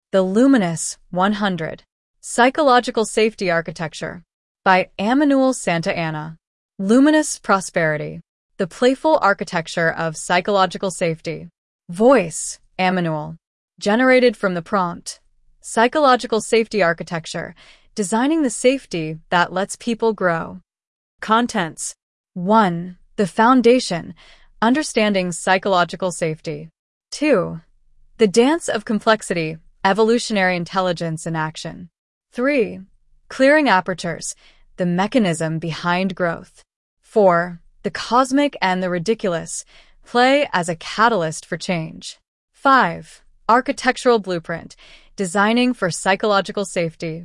The Luminous 100. Psychological Safety Architecture by Emmanuel Santa Anna. Luminous Prosperity. The Playful Architecture of Psychological Safety. Voice, Emmanuel. Generated from the prompt. Psychological Safety Architecture. Designing the safety that lets people grow. Contents. 1. The Foundation. Understanding psychological safety. 2. The Dance of Complexity. Evolutionary intelligence in action. 3. Clearing apertures. The mechanism behind growth. 4. The cosmic and the ridiculous. Play as a catalyst for change. 5. Architectural blueprint. Designing for psychological safety.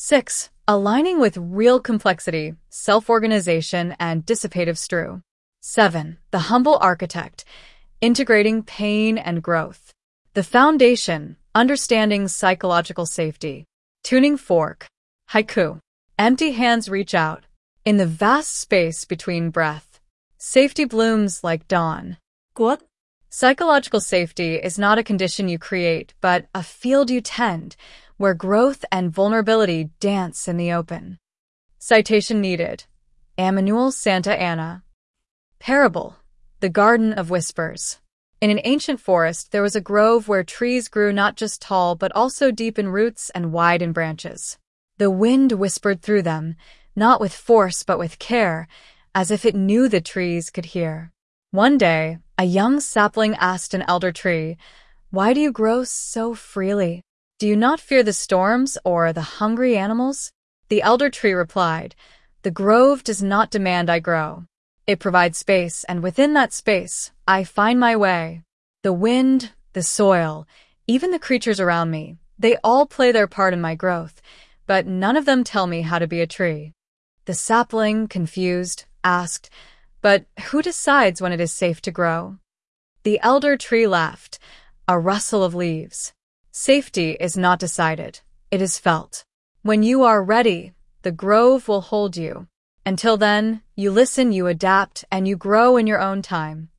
6. Aligning with real complexity, self-organization, and dissipative strew. 7. The humble architect. Integrating pain and growth. The foundation. Understanding psychological safety. Tuning fork. Haiku. Empty hands reach out. In the vast space between breath. Safety blooms like dawn. Quote. Psychological safety is not a condition you create, but a field you tend, where growth and vulnerability dance in the open. Citation needed. Emmanuel Santa Anna. Parable. The Garden of Whispers. In an ancient forest, there was a grove where trees grew not just tall, but also deep in roots and wide in branches. The wind whispered through them, not with force but with care, as if it knew the trees could hear. One day, a young sapling asked an elder tree, "Why do you grow so freely? Do you not fear the storms or the hungry animals?" The elder tree replied, "The grove does not demand I grow. It provides space, and within that space, I find my way. The wind, the soil, even the creatures around me, they all play their part in my growth, but none of them tell me how to be a tree." The sapling, confused, asked, "But who decides when it is safe to grow?" The elder tree laughed, a rustle of leaves. Safety is not decided, it is felt. When you are ready, the grove will hold you. Until then, you listen, you adapt, and you grow in your own time.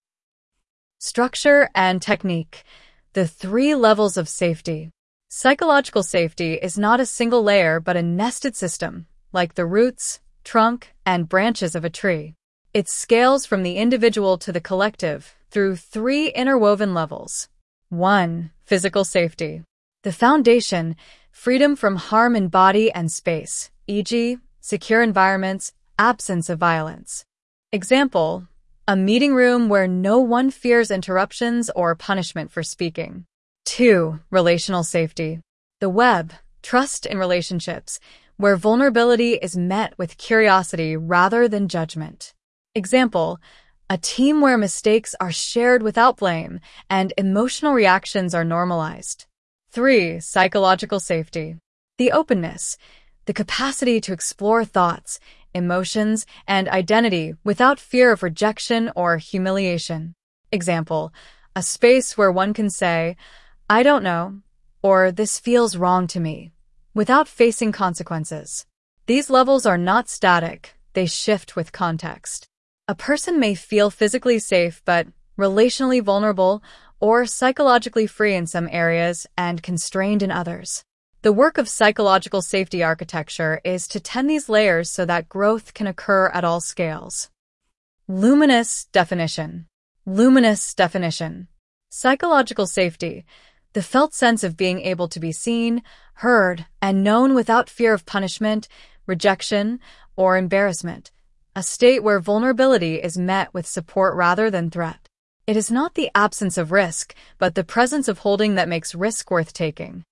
Structure and technique. The 3 levels of safety. Psychological safety is not a single layer but a nested system, like the roots, trunk, and branches of a tree. It scales from the individual to the collective through 3 interwoven levels. 1. Physical safety. The foundation, freedom from harm in body and space, e.g., secure environments, absence of violence. Example, a meeting room where no one fears interruptions or punishment for speaking. 2. Relational safety. The web, trust in relationships, where vulnerability is met with curiosity rather than judgment. Example, a team where mistakes are shared without blame and emotional reactions are normalized. 3. Psychological safety. The openness, the capacity to explore thoughts, emotions, and identity without fear of rejection or humiliation. Example, a space where one can say, "I don't know," or "This feels wrong to me," without facing consequences. These levels are not static, they shift with context. A person may feel physically safe but relationally vulnerable or psychologically free in some areas and constrained in others. The work of psychological safety architecture is to tend these layers so that growth can occur at all scales. Luminous definition. Luminous definition. Psychological safety. The felt sense of being able to be seen, heard, and known without fear of punishment, rejection, or embarrassment. A state where vulnerability is met with support rather than threat. It is not the absence of risk, but the presence of holding that makes risk worth taking.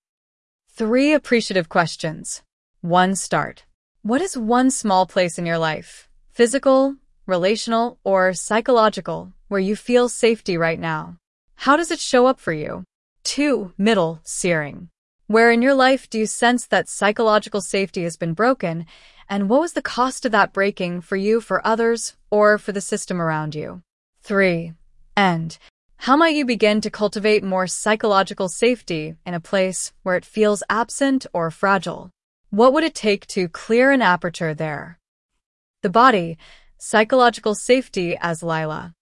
3 appreciative questions. 1. Start. What is one small place in your life, physical, relational, or psychological, where you feel safety right now? How does it show up for you? 2. Middle, searing. Where in your life do you sense that psychological safety has been broken, and what was the cost of that breaking for you, for others, or for the system around you? 3. End. How might you begin to cultivate more psychological safety in a place where it feels absent or fragile? What would it take to clear an aperture there? The body, psychological safety as Lila.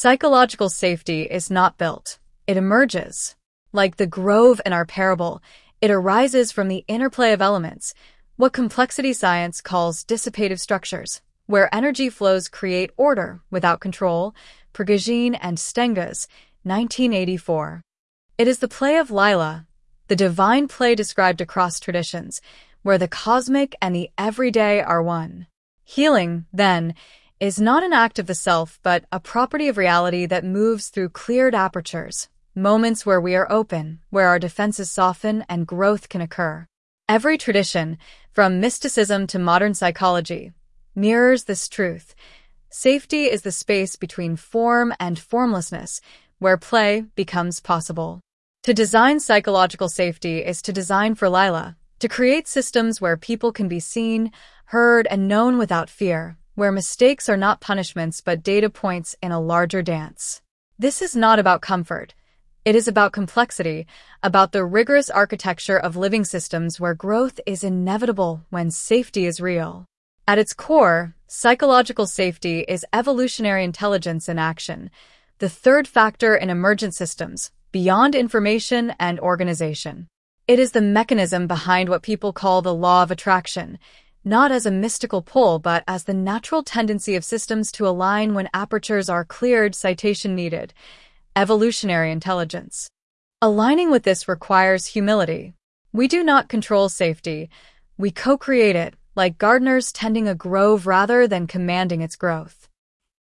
Psychological safety is not built. It emerges. Like the grove in our parable, It arises from the interplay of elements, what complexity science calls dissipative structures, where energy flows create order without control. Prigogine and Stenges, 1984. It is the play of Lila, the divine play described across traditions, where the cosmic and the everyday are one. Healing, then, is not an act of the self, but a property of reality that moves through cleared apertures, moments where we are open, where our defenses soften and growth can occur. Every tradition, from mysticism to modern psychology, mirrors this truth. Safety is the space between form and formlessness, where play becomes possible. To design psychological safety is to design for Lila, to create systems where people can be seen, heard, and known without fear, where mistakes are not punishments but data points in a larger dance. This is not about comfort. It is about complexity, about the rigorous architecture of living systems where growth is inevitable when safety is real. At its core, psychological safety is evolutionary intelligence in action, the third factor in emergent systems, beyond information and organization. It is the mechanism behind what people call the law of attraction, not as a mystical pull, but as the natural tendency of systems to align when apertures are cleared. Citation needed. Evolutionary intelligence. Aligning with this requires humility. We do not control safety. We co-create it, like gardeners tending a grove rather than commanding its growth.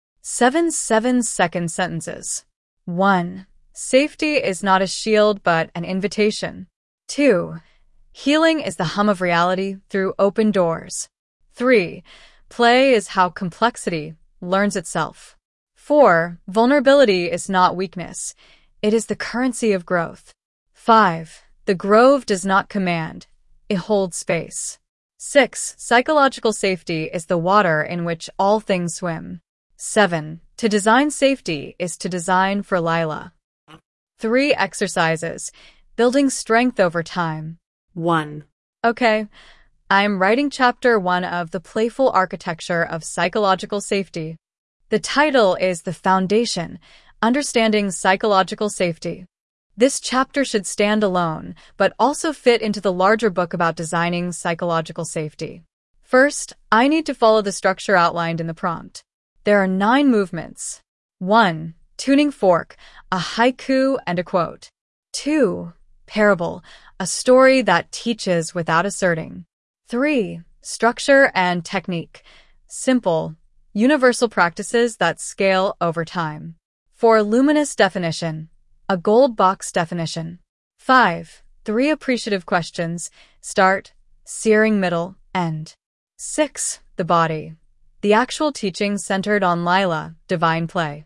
7-second sentences. 1. Safety is not a shield but an invitation. 2. Healing is the hum of reality through open doors. 3. Play is how complexity learns itself. 4. Vulnerability is not weakness. It is the currency of growth. 5. The grove does not command. It holds space. 6. Psychological safety is the water in which all things swim. 7. To design safety is to design for Lila. 3 exercises. Building strength over time. 1. Okay, I'm writing chapter 1 of The Playful Architecture of Psychological Safety. The title is The Foundation, Understanding Psychological Safety. This chapter should stand alone, but also fit into the larger book about designing psychological safety. First, I need to follow the structure outlined in the prompt. There are 9 movements. 1. Tuning fork, a haiku and a quote. 2. Parable, a story that teaches without asserting. 3. Structure and technique, simple, universal practices that scale over time. 4. Luminous definition, a gold box definition. 5. 3 appreciative questions, start, searing middle, end. 6. The body, the actual teaching centered on Lila, divine play.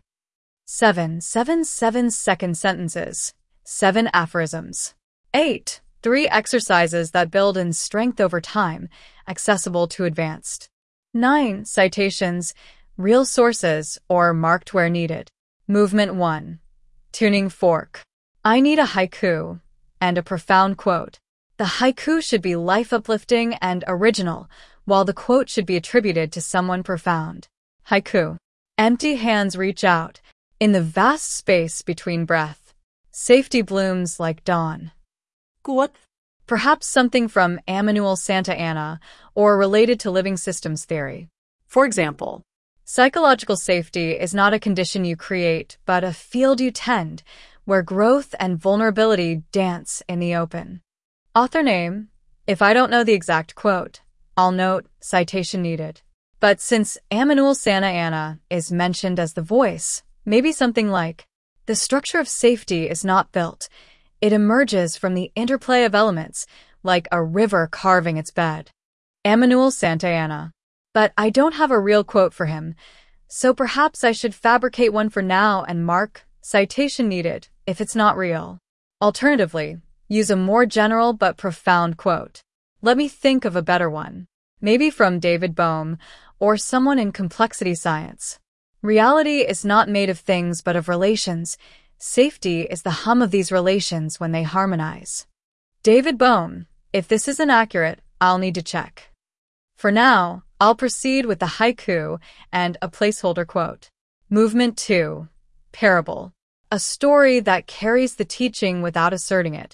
7-second sentences, 7 aphorisms. 8. 3 exercises that build in strength over time, accessible to advanced. 9. Citations, real sources, or marked where needed. Movement 1. Tuning fork. I need a haiku and a profound quote. The haiku should be life-uplifting and original, while the quote should be attributed to someone profound. Haiku. Empty hands reach out. In the vast space between breath, safety blooms like dawn. Quote. Perhaps something from Immanuel Santayana or related to living systems theory. For example, psychological safety is not a condition you create, but a field you tend, where growth and vulnerability dance in the open. Author name. If I don't know the exact quote, I'll note citation needed. But since Immanuel Santayana is mentioned as the voice, maybe something like, the structure of safety is not built. It emerges from the interplay of elements, like a river carving its bed. Immanuel Santayana. But I don't have a real quote for him, so perhaps I should fabricate one for now and mark citation needed if it's not real. Alternatively, use a more general but profound quote. Let me think of a better one. Maybe from David Bohm or someone in complexity science. Reality is not made of things but of relations. Safety is the hum of these relations when they harmonize. David Bohm. If this isn't accurate, I'll need to check. For now, I'll proceed with the haiku and a placeholder quote. Movement 2. Parable. A story that carries the teaching without asserting it.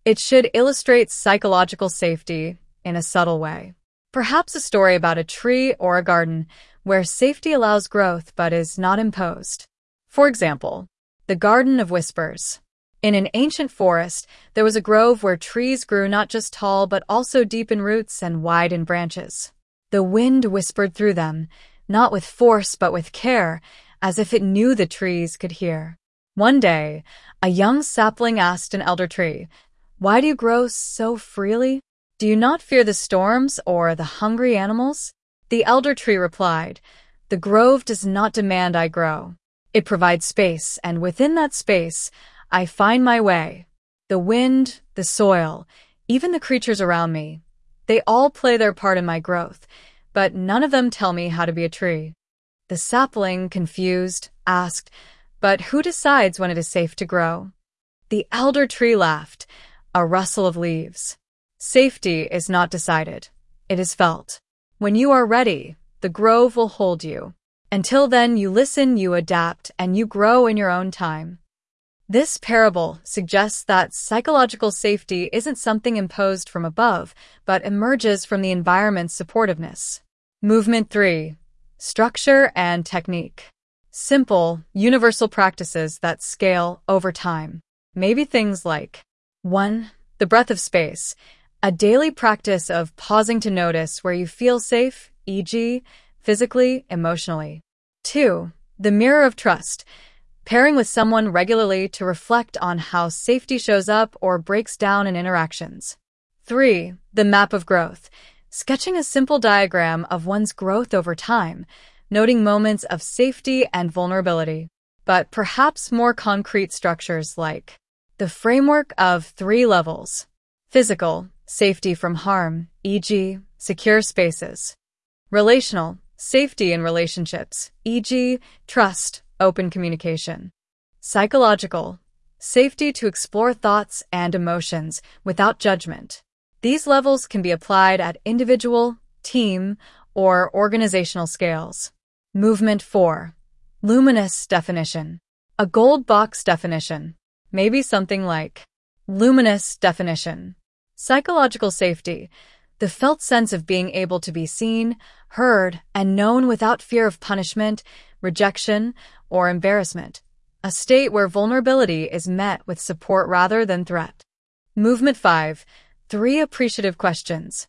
It should illustrate psychological safety in a subtle way. Perhaps a story about a tree or a garden where safety allows growth but is not imposed. For example, the Garden of Whispers. In an ancient forest, there was a grove where trees grew not just tall but also deep in roots and wide in branches. The wind whispered through them, not with force but with care, as if it knew the trees could hear. One day, a young sapling asked an elder tree, "Why do you grow so freely? Do you not fear the storms or the hungry animals?" The elder tree replied, "The grove does not demand I grow. It provides space, and within that space, I find my way. The wind, the soil, even the creatures around me, they all play their part in my growth, but none of them tell me how to be a tree." The sapling, confused, asked, "But who decides when it is safe to grow?" The elder tree laughed, a rustle of leaves. Safety is not decided. It is felt. When you are ready, the grove will hold you. Until then, you listen, you adapt, and you grow in your own time. This parable suggests that psychological safety isn't something imposed from above, but emerges from the environment's supportiveness. Movement 3. Structure and technique. Simple, universal practices that scale over time. Maybe things like 1. The breath of space. A daily practice of pausing to notice where you feel safe, e.g., physically, emotionally. 2. The mirror of trust. Pairing with someone regularly to reflect on how safety shows up or breaks down in interactions. 3. The map of growth. Sketching a simple diagram of one's growth over time, noting moments of safety and vulnerability. But perhaps more concrete structures like the framework of 3 levels. Physical, safety from harm, e.g., secure spaces. Relational, safety in relationships, e.g., trust, open communication. Psychological, safety to explore thoughts and emotions without judgment. These levels can be applied at individual, team, or organizational scales. Movement 4. Luminous definition. A gold box definition. Maybe something like luminous definition. Psychological safety. The felt sense of being able to be seen, heard, and known without fear of punishment, rejection, or embarrassment. A state where vulnerability is met with support rather than threat. Movement 5. 3 appreciative questions.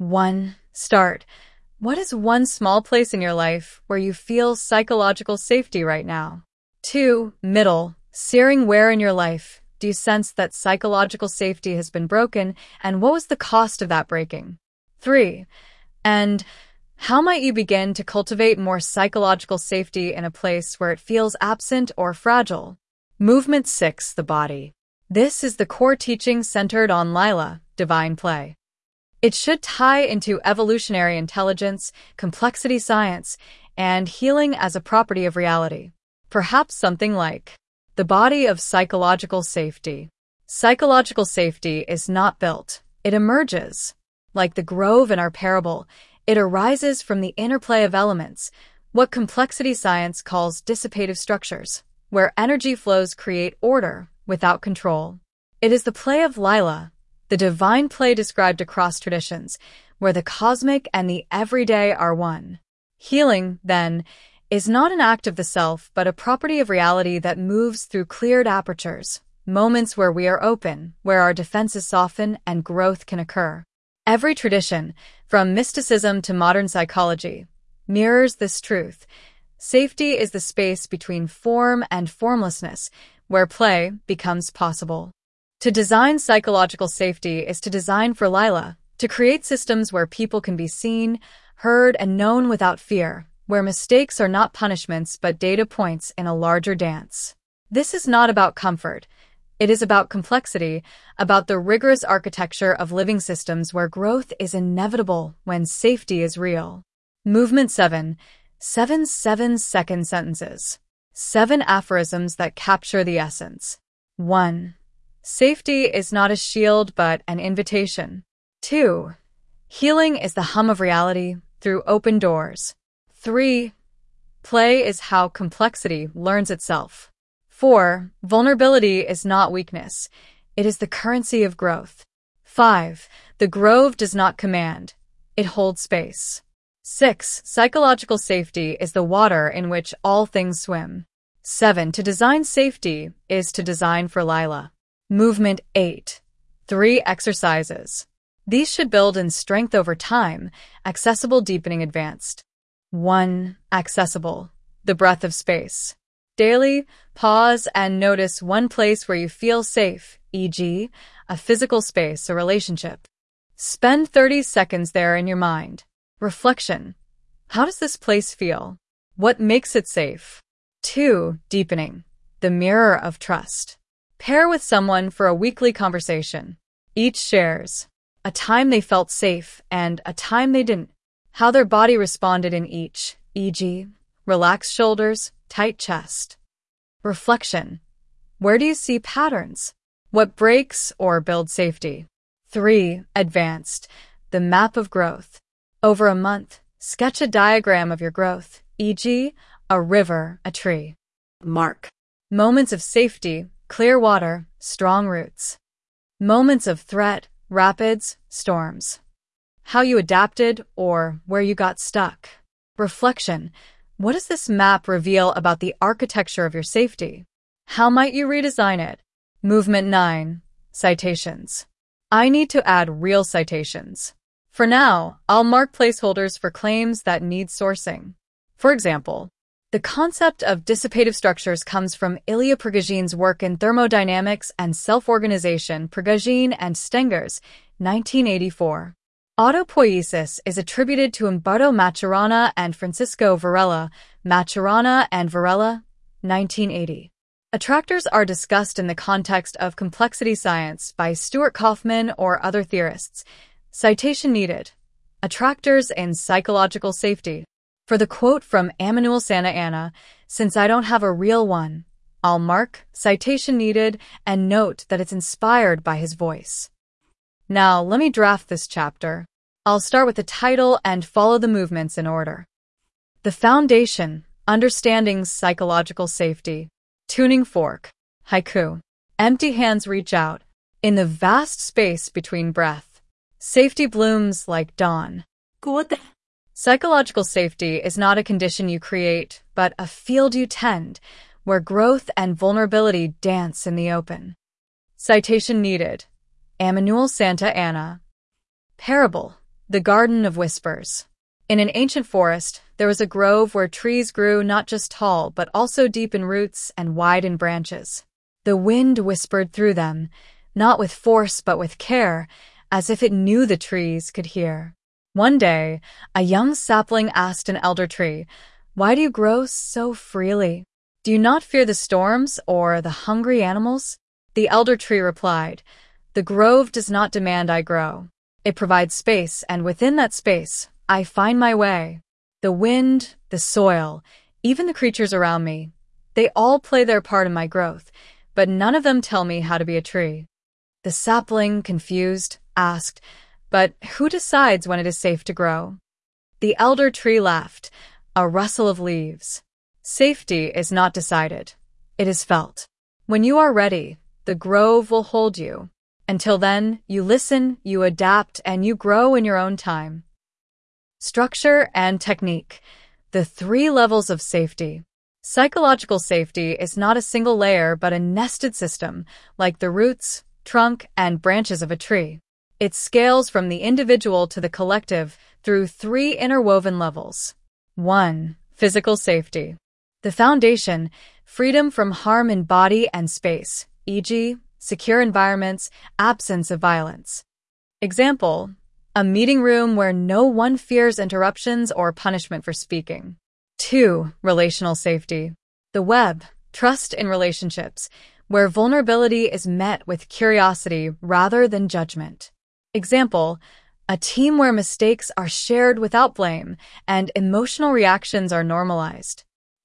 1. Start. What is one small place in your life where you feel psychological safety right now? 2. Middle. Searing where in your life do you sense that psychological safety has been broken, and what was the cost of that breaking? 3. And how might you begin to cultivate more psychological safety in a place where it feels absent or fragile? Movement 6. The body. This is the core teaching centered on Lila, divine play. It should tie into evolutionary intelligence, complexity science, and healing as a property of reality. Perhaps something like the body of psychological safety. Psychological safety is not built, it emerges. Like the grove in our parable, it arises from the interplay of elements, what complexity science calls dissipative structures, where energy flows create order without control. It is the play of Lila, the divine play described across traditions, where the cosmic and the everyday are one. Healing, then, is not an act of the self, but a property of reality that moves through cleared apertures, moments where we are open, where our defenses soften and growth can occur. Every tradition, from mysticism to modern psychology, mirrors this truth. Safety is the space between form and formlessness, where play becomes possible. To design psychological safety is to design for Lila, to create systems where people can be seen, heard, and known without fear, where mistakes are not punishments but data points in a larger dance. This is not about comfort. It is about complexity, about the rigorous architecture of living systems where growth is inevitable when safety is real. Movement 7. 7 7-second sentences. 7 aphorisms that capture the essence. 1. Safety is not a shield but an invitation. 2. Healing is the hum of reality through open doors. 3. Play is how complexity learns itself. 4. Vulnerability is not weakness. It is the currency of growth. 5. The grove does not command. It holds space. 6. Psychological safety is the water in which all things swim. 7. To design safety is to design for Lila. Movement 8. 3 exercises. These should build in strength over time. Accessible, deepening, advanced. 1. Accessible. The breath of space. Daily, pause and notice one place where you feel safe, e.g., a physical space, a relationship. Spend 30 seconds there in your mind. Reflection. How does this place feel? What makes it safe? 2. Deepening. The mirror of trust. Pair with someone for a weekly conversation. Each shares a time they felt safe and a time they didn't. How their body responded in each, e.g., relaxed shoulders, tight chest. Reflection. Where do you see patterns? What breaks or builds safety? 3. Advanced. The map of growth. Over a month, sketch a diagram of your growth, e.g., a river, a tree. Mark. Moments of safety, clear water, strong roots. Moments of threat, rapids, storms. How you adapted or where you got stuck. Reflection. What does this map reveal about the architecture of your safety? How might you redesign it? Movement 9. Citations. I need to add real citations. For now, I'll mark placeholders for claims that need sourcing. For example, the concept of dissipative structures comes from Ilya Prigoghine's work in Thermodynamics and Self-Organization, Prigogine and Stengers, 1984. Autopoiesis is attributed to Umberto Maturana and Francisco Varela, Maturana and Varela, 1980. Attractors are discussed in the context of complexity science by Stuart Kauffman or other theorists. Citation needed. Attractors in psychological safety. For the quote from Emmanuel Santa Anna, since I don't have a real one, I'll mark citation needed and note that it's inspired by his voice. Now, let me draft this chapter. I'll start with the title and follow the movements in order. The Foundation, Understanding Psychological Safety. Tuning fork. Haiku. Empty hands reach out. In the vast space between breath. Safety blooms like dawn. Good. Psychological safety is not a condition you create, but a field you tend, where growth and vulnerability dance in the open. Citation needed. Emmanuel Santa Anna. Parable. The Garden of Whispers. In an ancient forest, there was a grove where trees grew not just tall, but also deep in roots and wide in branches. The wind whispered through them, not with force but with care, as if it knew the trees could hear. One day, a young sapling asked an elder tree, "Why do you grow so freely? Do you not fear the storms or the hungry animals?" The elder tree replied, "The grove does not demand I grow. It provides space, and within that space, I find my way. The wind, the soil, even the creatures around me, they all play their part in my growth, but none of them tell me how to be a tree." The sapling, confused, asked, "But who decides when it is safe to grow?" The elder tree laughed, a rustle of leaves. Safety is not decided. It is felt. When you are ready, the grove will hold you. Until then, you listen, you adapt, and you grow in your own time. Structure and technique. The 3 levels of safety. Psychological safety is not a single layer but a nested system, like the roots, trunk, and branches of a tree. It scales from the individual to the collective through 3 interwoven levels. 1. Physical safety. The foundation, freedom from harm in body and space, e.g., secure environments, absence of violence. Example, a meeting room where no one fears interruptions or punishment for speaking. 2. Relational safety. The web, trust in relationships, where vulnerability is met with curiosity rather than judgment. Example, a team where mistakes are shared without blame and emotional reactions are normalized.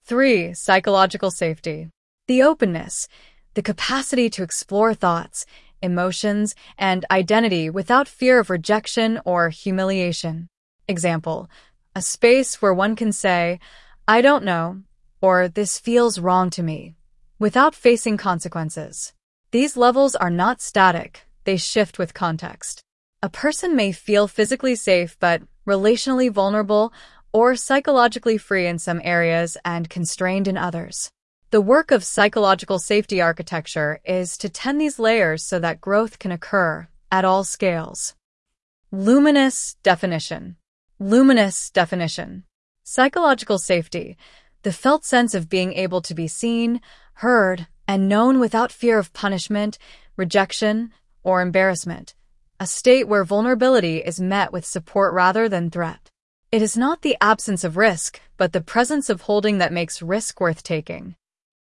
3. Psychological safety. The openness, the capacity to explore thoughts, emotions, and identity without fear of rejection or humiliation. Example, a space where one can say, "I don't know," or "This feels wrong to me," without facing consequences. These levels are not static, they shift with context. A person may feel physically safe but relationally vulnerable or psychologically free in some areas and constrained in others. The work of psychological safety architecture is to tend these layers so that growth can occur at all scales. Luminous definition. Luminous definition. Psychological safety, the felt sense of being able to be seen, heard, and known without fear of punishment, rejection, or embarrassment. A state where vulnerability is met with support rather than threat. It is not the absence of risk, but the presence of holding that makes risk worth taking.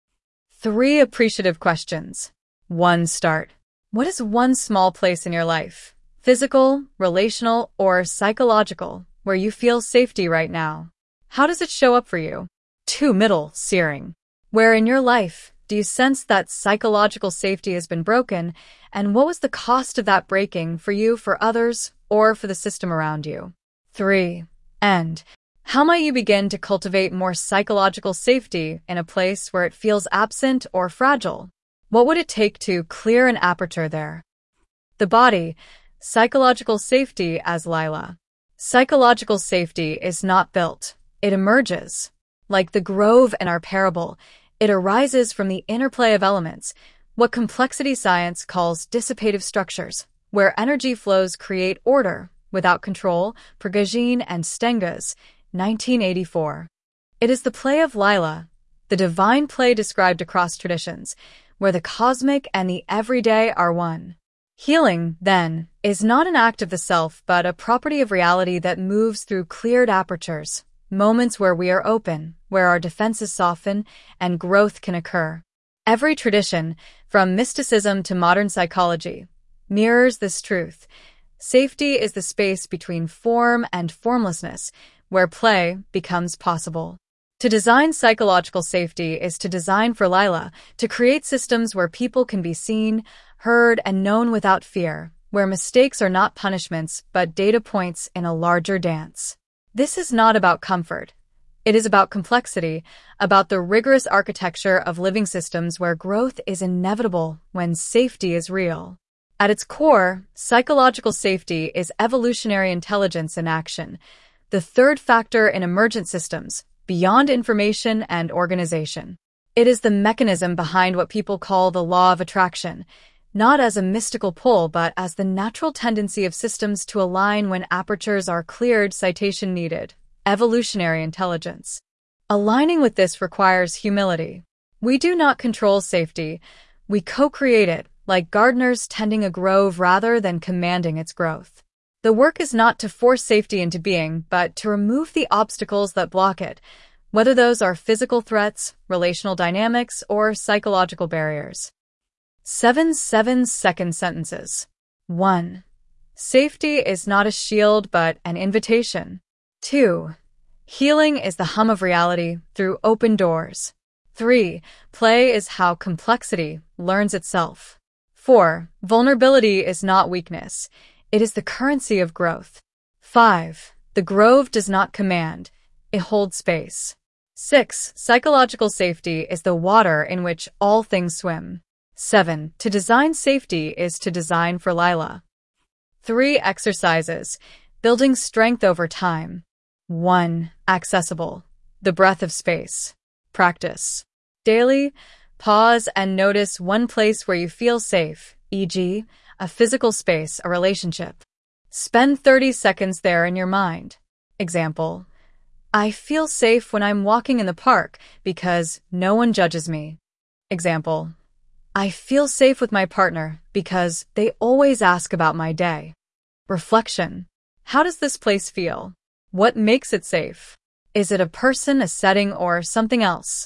3 appreciative questions. 1. Start. What is one small place in your life, physical, relational, or psychological, where you feel safety right now? How does it show up for you? 2. Middle, searing. Where in your life do you sense that psychological safety has been broken, and what was the cost of that breaking for you, for others, or for the system around you? 3. End. How might you begin to cultivate more psychological safety in a place where it feels absent or fragile? What would it take to clear an aperture there? The body, psychological safety as Lila. Psychological safety is not built, it emerges. Like the grove in our parable, it arises from the interplay of elements, what complexity science calls dissipative structures, where energy flows create order, without control, Prigogine and Stenges, 1984. It is the play of Lila, the divine play described across traditions, where the cosmic and the everyday are one. Healing, then, is not an act of the self but a property of reality that moves through cleared apertures, moments where we are open, where our defenses soften, and growth can occur. Every tradition, from mysticism to modern psychology, mirrors this truth. Safety is the space between form and formlessness, where play becomes possible. To design psychological safety is to design for Lila, to create systems where people can be seen, heard, and known without fear, where mistakes are not punishments but data points in a larger dance. This is not about comfort. It is about complexity, about the rigorous architecture of living systems where growth is inevitable when safety is real. At its core, psychological safety is evolutionary intelligence in action, the third factor in emergent systems, beyond information and organization. It is the mechanism behind what people call the law of attraction, not as a mystical pull but as the natural tendency of systems to align when apertures are cleared. Citation needed. Evolutionary intelligence. Aligning with this requires humility. We do not control safety, we co-create it, like gardeners tending a grove rather than commanding its growth. The work is not to force safety into being, but to remove the obstacles that block it, whether those are physical threats, relational dynamics, or psychological barriers. 7 7-second sentences. 1. Safety is not a shield but an invitation. 2. Healing is the hum of reality through open doors. 3. Play is how complexity learns itself. 4. Vulnerability is not weakness. It is the currency of growth. 5. The grove does not command. It holds space. 6. Psychological safety is the water in which all things swim. 7. To design safety is to design for Lila. 3 exercises. Building strength over time. 1. Accessible. The breath of space. Practice. Daily, pause and notice one place where you feel safe, e.g., a physical space, a relationship. Spend 30 seconds there in your mind. Example: I feel safe when I'm walking in the park because no one judges me. Example: I feel safe with my partner because they always ask about my day. Reflection: how does this place feel? What makes it safe? Is it a person, a setting, or something else?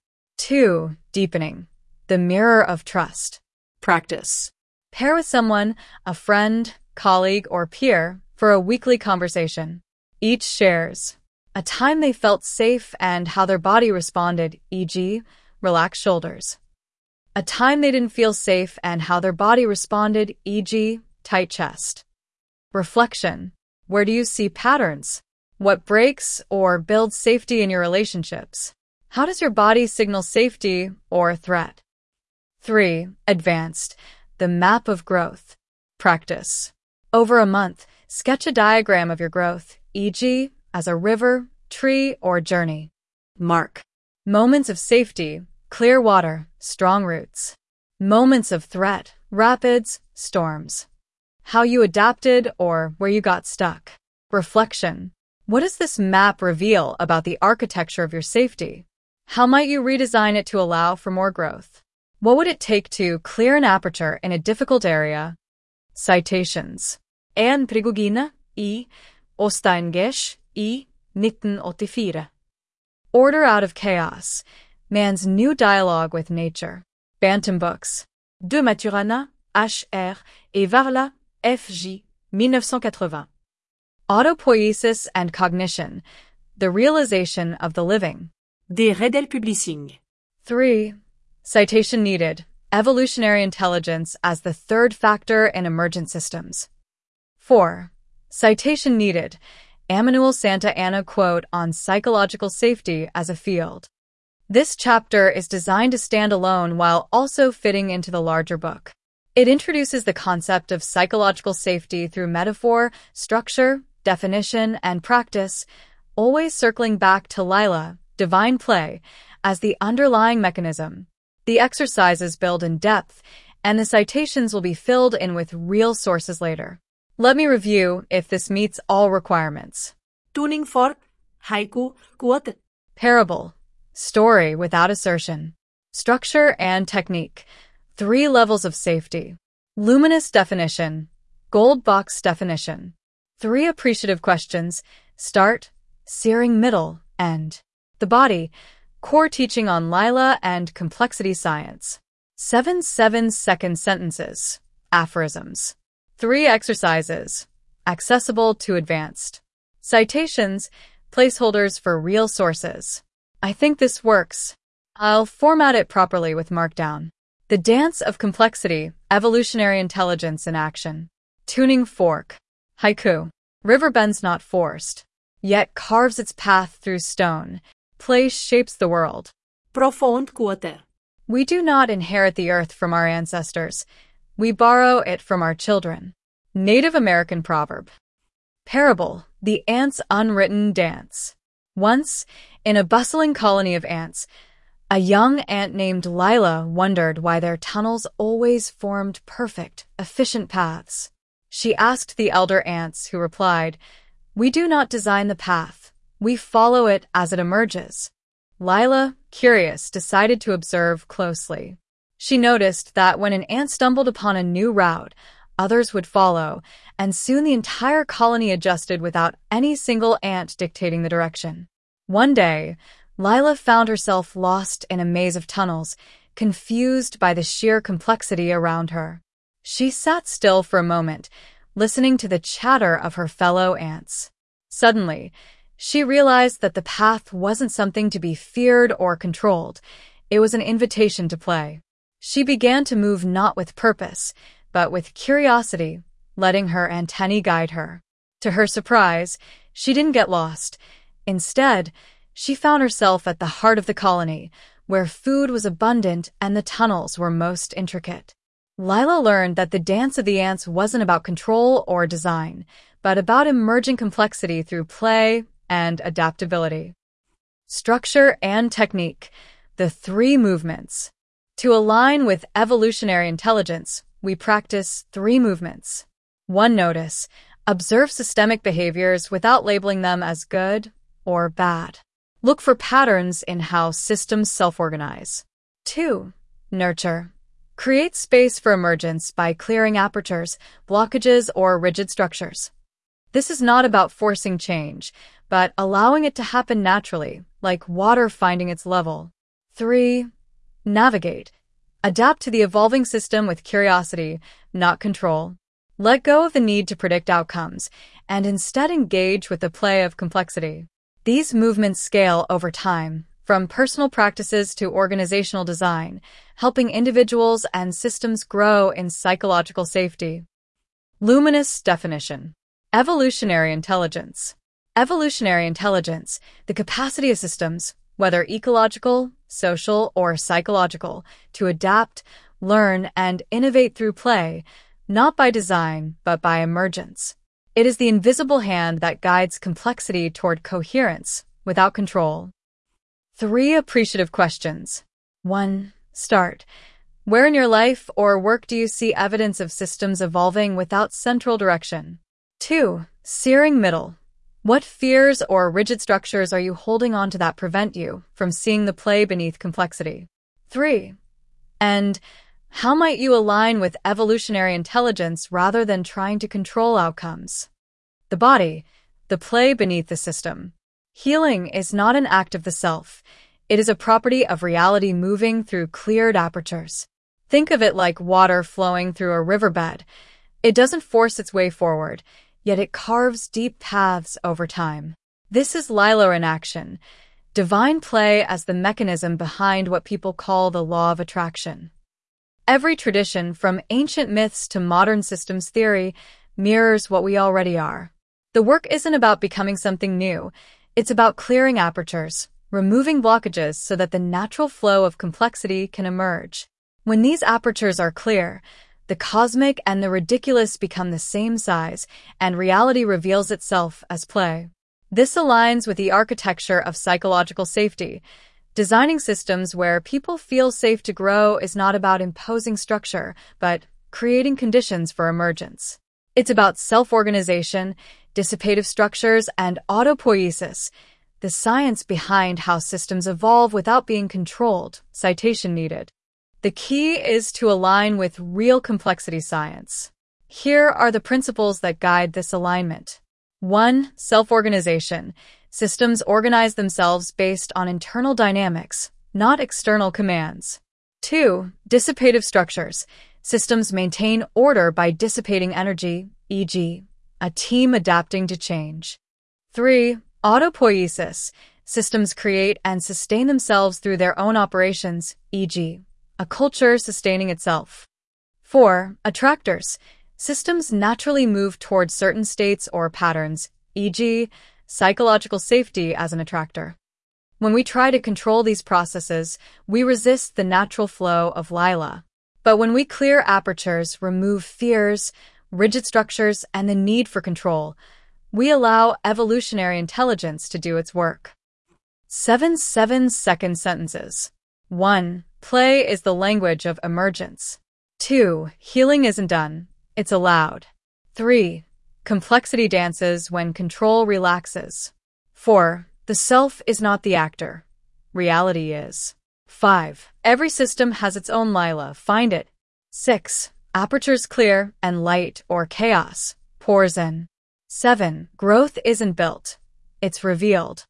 2. Deepening. The mirror of trust. Practice. Pair with someone, a friend, colleague, or peer, for a weekly conversation. Each shares a time they felt safe and how their body responded, e.g., relaxed shoulders. A time they didn't feel safe and how their body responded, e.g., tight chest. Reflection. Where do you see patterns? What breaks or builds safety in your relationships? How does your body signal safety or threat? 3. Advanced, the map of growth. Practice. Over a month, sketch a diagram of your growth, e.g., as a river, tree, or journey. Mark. Moments of safety, clear water, strong roots. Moments of threat, rapids, storms. How you adapted or where you got stuck. Reflection. What does this map reveal about the architecture of your safety? How might you redesign it to allow for more growth? What would it take to clear an aperture in a difficult area? Citations. En Prigogine I Osteingesh I 1984. Order Out of Chaos. Man's New Dialogue with Nature. Bantam Books. De Maturana, H.R. et Varla, F.J. 1980. Autopoiesis and Cognition. The Realization of the Living. De Redel Publishing. 3. Citation needed. Evolutionary intelligence as the third factor in emergent systems. 4. Citation needed. Emmanuel Santa Anna quote on psychological safety as a field. This chapter is designed to stand alone while also fitting into the larger book. It introduces the concept of psychological safety through metaphor, structure, definition, and practice, always circling back to Lila, divine play, as the underlying mechanism. The exercises build in depth, and the citations will be filled in with real sources later. Let me review if this meets all requirements. Tuning fork, haiku, quote. Parable. Story without assertion. Structure and technique. 3 levels of safety. Luminous definition. Gold box definition. 3 appreciative questions. Start, searing middle, end. The body. Core teaching on Lila and complexity science. 7 7-second sentences. Aphorisms. 3 exercises. Accessible to advanced. Citations. Placeholders for real sources. I think this works. I'll format it properly with Markdown. The Dance of Complexity, Evolutionary Intelligence in Action. Tuning fork. Haiku. River bends not forced, yet carves its path through stone. Place shapes the world. Profond quote. We do not inherit the earth from our ancestors. We borrow it from our children. Native American proverb. Parable. The Ants' Unwritten Dance. Once, in a bustling colony of ants, a young ant named Lila wondered why their tunnels always formed perfect, efficient paths. She asked the elder ants, who replied, "We do not design the path. We follow it as it emerges." Lila, curious, decided to observe closely. She noticed that when an ant stumbled upon a new route, others would follow, and soon the entire colony adjusted without any single ant dictating the direction. One day, Lila found herself lost in a maze of tunnels, confused by the sheer complexity around her. She sat still for a moment, listening to the chatter of her fellow ants. Suddenly, she realized that the path wasn't something to be feared or controlled. It was an invitation to play. She began to move not with purpose, but with curiosity, letting her antennae guide her. To her surprise, she didn't get lost. Instead, she found herself at the heart of the colony, where food was abundant and the tunnels were most intricate. Lila learned that the dance of the ants wasn't about control or design, but about emerging complexity through play and adaptability. Structure and technique, the 3 movements. To align with evolutionary intelligence, we practice 3 movements. 1. Notice. Observe systemic behaviors without labeling them as good or bad. Look for patterns in how systems self-organize. 2. Nurture. Create space for emergence by clearing apertures, blockages, or rigid structures. This is not about forcing change, but allowing it to happen naturally, like water finding its level. 3. Navigate. Adapt to the evolving system with curiosity, not control. Let go of the need to predict outcomes, and instead engage with the play of complexity. These movements scale over time, from personal practices to organizational design, helping individuals and systems grow in psychological safety. Luminous definition. Evolutionary intelligence. Evolutionary intelligence, the capacity of systems, whether ecological, social, or psychological, to adapt, learn, and innovate through play, not by design, but by emergence. It is the invisible hand that guides complexity toward coherence without control. 3 appreciative questions. 1. Start. Where in your life or work do you see evidence of systems evolving without central direction? 2. Searing middle. What fears or rigid structures are you holding on to that prevent you from seeing the play beneath complexity? 3. And how might you align with evolutionary intelligence rather than trying to control outcomes? The body, the play beneath the system. Healing is not an act of the self. It is a property of reality moving through cleared apertures. Think of it like water flowing through a riverbed. It doesn't force its way forward, yet it carves deep paths over time. This is Lila in action, divine play as the mechanism behind what people call the law of attraction. Every tradition, from ancient myths to modern systems theory, mirrors what we already are. The work isn't about becoming something new. It's about clearing apertures, removing blockages so that the natural flow of complexity can emerge. When these apertures are clear, the cosmic and the ridiculous become the same size, and reality reveals itself as play. This aligns with the architecture of psychological safety. Designing systems where people feel safe to grow is not about imposing structure, but creating conditions for emergence. It's about self-organization, dissipative structures, and autopoiesis, the science behind how systems evolve without being controlled. Citation needed. The key is to align with real complexity science. Here are the principles that guide this alignment. 1. Self-organization. Systems organize themselves based on internal dynamics, not external commands. 2. Dissipative structures. Systems maintain order by dissipating energy, e.g., a team adapting to change. 3. Autopoiesis. Systems create and sustain themselves through their own operations, e.g., a culture sustaining itself. 4. Attractors. Systems naturally move toward certain states or patterns, e.g., psychological safety as an attractor. When we try to control these processes, we resist the natural flow of Lila. But when we clear apertures, remove fears, rigid structures, and the need for control, we allow evolutionary intelligence to do its work. 7 7-second sentences. 1. Play is the language of emergence. 2. Healing isn't done, it's allowed. 3. Complexity dances when control relaxes. 4. The self is not the actor. Reality is. 5. Every system has its own Lila. Find it. 6. Apertures clear and light or chaos pours in. 7. Growth isn't built. It's revealed.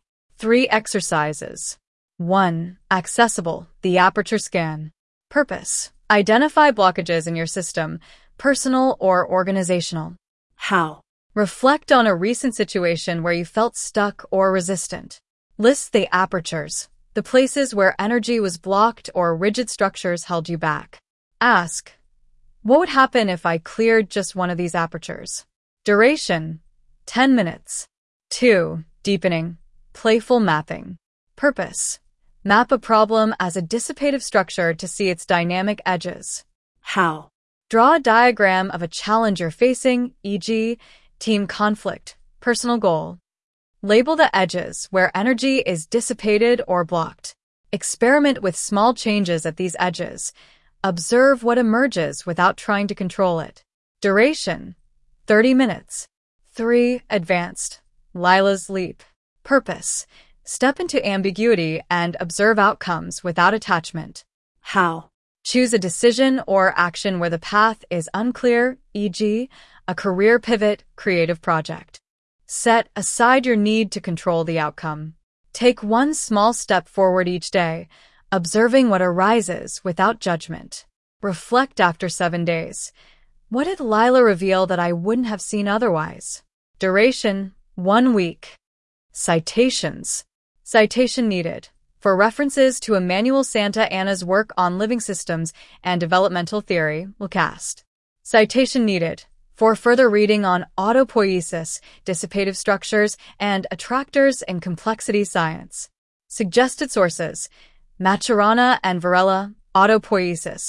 3 exercises. 1. Accessible, the aperture scan. Purpose. Identify blockages in your system, personal or organizational. How? Reflect on a recent situation where you felt stuck or resistant. List the apertures, the places where energy was blocked or rigid structures held you back. Ask, what would happen if I cleared just one of these apertures? Duration, 10 minutes. 2. Deepening, playful mapping. Purpose. Map a problem as a dissipative structure to see its dynamic edges. How? Draw a diagram of a challenge you're facing, e.g., team conflict, personal goal. Label the edges where energy is dissipated or blocked. Experiment with small changes at these edges. Observe what emerges without trying to control it. Duration, 30 minutes. 3. Advanced, Lila's leap. Purpose. Step into ambiguity and observe outcomes without attachment. How? Choose a decision or action where the path is unclear, e.g., a career pivot, creative project. Set aside your need to control the outcome. Take one small step forward each day, observing what arises without judgment. Reflect after 7 days. What did Lila reveal that I wouldn't have seen otherwise? Duration, 1 week. Citations. Citation needed. For references to Emmanuel Santa Anna's work on living systems and developmental theory, Lacast. Citation needed. For further reading on autopoiesis, dissipative structures, and attractors in complexity science. Suggested sources. Maturana and Varela, Autopoiesis,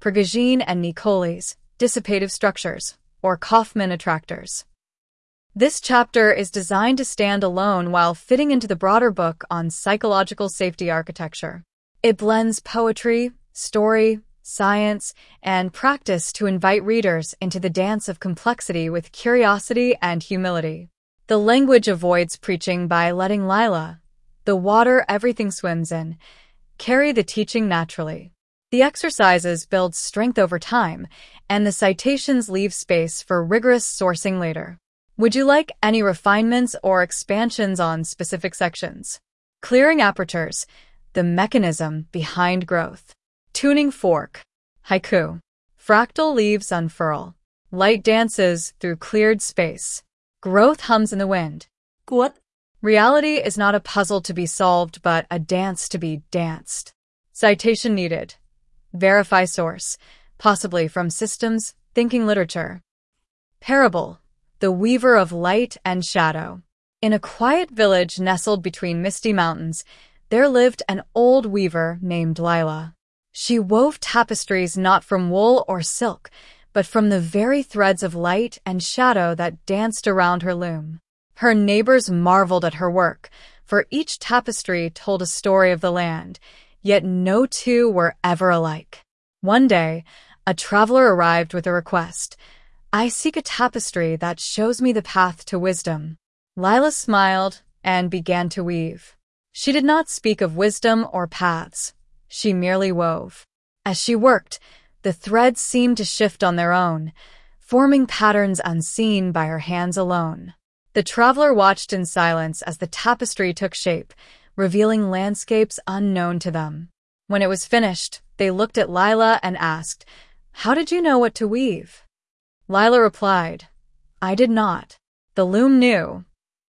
Prigogine and Nicole's dissipative structures, or Kaufman attractors. This chapter is designed to stand alone while fitting into the broader book on psychological safety architecture. It blends poetry, story, science, and practice to invite readers into the dance of complexity with curiosity and humility. The language avoids preaching by letting Lila, the water everything swims in, carry the teaching naturally. The exercises build strength over time, and the citations leave space for rigorous sourcing later. Would you like any refinements or expansions on specific sections? Clearing apertures, the mechanism behind growth. Tuning fork. Haiku. Fractal leaves unfurl. Light dances through cleared space. Growth hums in the wind. Cuốt. Reality is not a puzzle to be solved, but a dance to be danced. Citation needed. Verify source, possibly from systems thinking literature. Parable, the weaver of light and shadow. In a quiet village nestled between misty mountains, there lived an old weaver named Lila. She wove tapestries not from wool or silk, but from the very threads of light and shadow that danced around her loom. Her neighbors marveled at her work, for each tapestry told a story of the land, yet no two were ever alike. One day, a traveler arrived with a request. "I seek a tapestry that shows me the path to wisdom." Lila smiled and began to weave. She did not speak of wisdom or paths. She merely wove. As she worked, the threads seemed to shift on their own, forming patterns unseen by her hands alone. The traveler watched in silence as the tapestry took shape, revealing landscapes unknown to them. When it was finished, they looked at Lila and asked, "How did you know what to weave?" Lila replied, "I did not. The loom knew."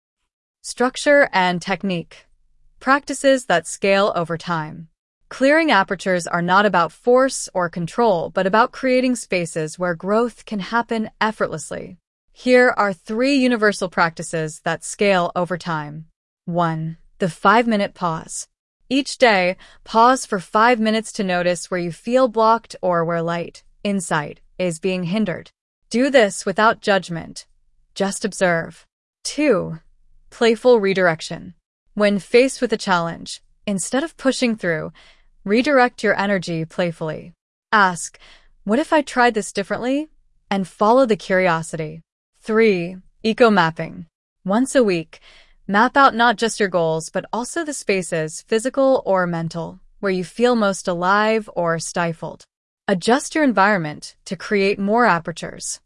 Structure and technique. Practices that scale over time. Clearing apertures are not about force or control, but about creating spaces where growth can happen effortlessly. Here are 3 universal practices that scale over time. 1. The 5-minute pause. Each day, pause for 5 minutes to notice where you feel blocked or where light, insight, is being hindered. Do this without judgment. Just observe. 2. Playful redirection. When faced with a challenge, instead of pushing through, redirect your energy playfully. Ask, "What if I tried this differently?" and follow the curiosity. 3. Eco-mapping. Once a week, map out not just your goals, but also the spaces, physical or mental, where you feel most alive or stifled. Adjust your environment to create more apertures.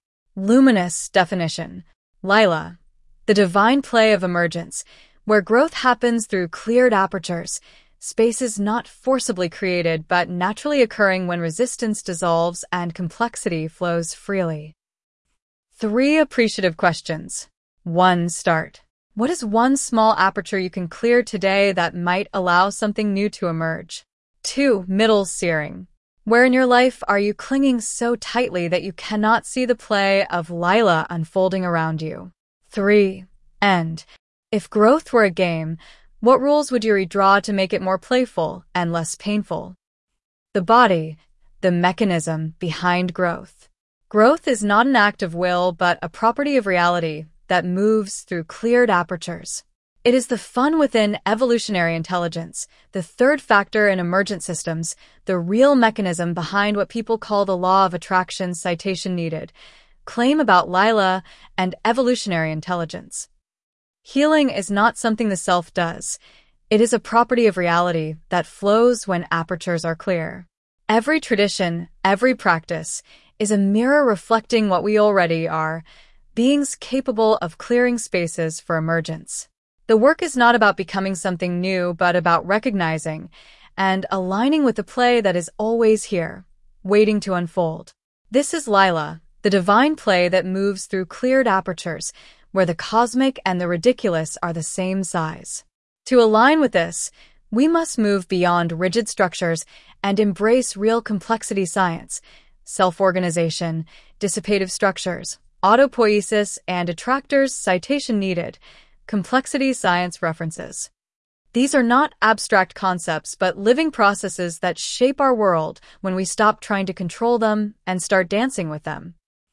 Luminous definition. Lila, the divine play of emergence, where growth happens through cleared apertures, spaces not forcibly created but naturally occurring when resistance dissolves and complexity flows freely. 3 appreciative questions. 1. Start. What is one small aperture you can clear today that might allow something new to emerge? 2. Middle searing. Where in your life are you clinging so tightly that you cannot see the play of Lila unfolding around you? 3. End. If growth were a game, what rules would you redraw to make it more playful and less painful? The body, the mechanism behind growth. Growth is not an act of will, but a property of reality that moves through cleared apertures. It is the fun within evolutionary intelligence, the third factor in emergent systems, the real mechanism behind what people call the law of attraction. Citation needed. Claim about Lila and evolutionary intelligence. Healing is not something the self does. It is a property of reality that flows when apertures are clear. Every tradition, every practice, is a mirror reflecting what we already are, beings capable of clearing spaces for emergence. The work is not about becoming something new, but about recognizing and aligning with the play that is always here, waiting to unfold. This is Lila, the divine play that moves through cleared apertures, where the cosmic and the ridiculous are the same size. To align with this, we must move beyond rigid structures and embrace real complexity science, self-organization, dissipative structures, autopoiesis, and attractors. Citation needed. Complexity science references. These are not abstract concepts, but living processes that shape our world when we stop trying to control them and start dancing with them.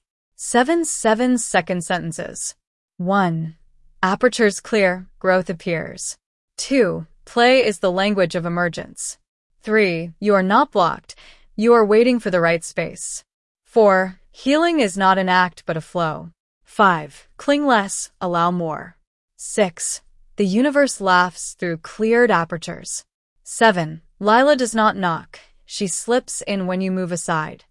7-7-second sentences. 1. Aperture's clear, growth appears. 2. Play is the language of emergence. 3. You are not blocked. You are waiting for the right space. 4. Healing is not an act but a flow. 5. Cling less, allow more. 6. The universe laughs through cleared apertures. 7. Lila does not knock. She slips in when you move aside.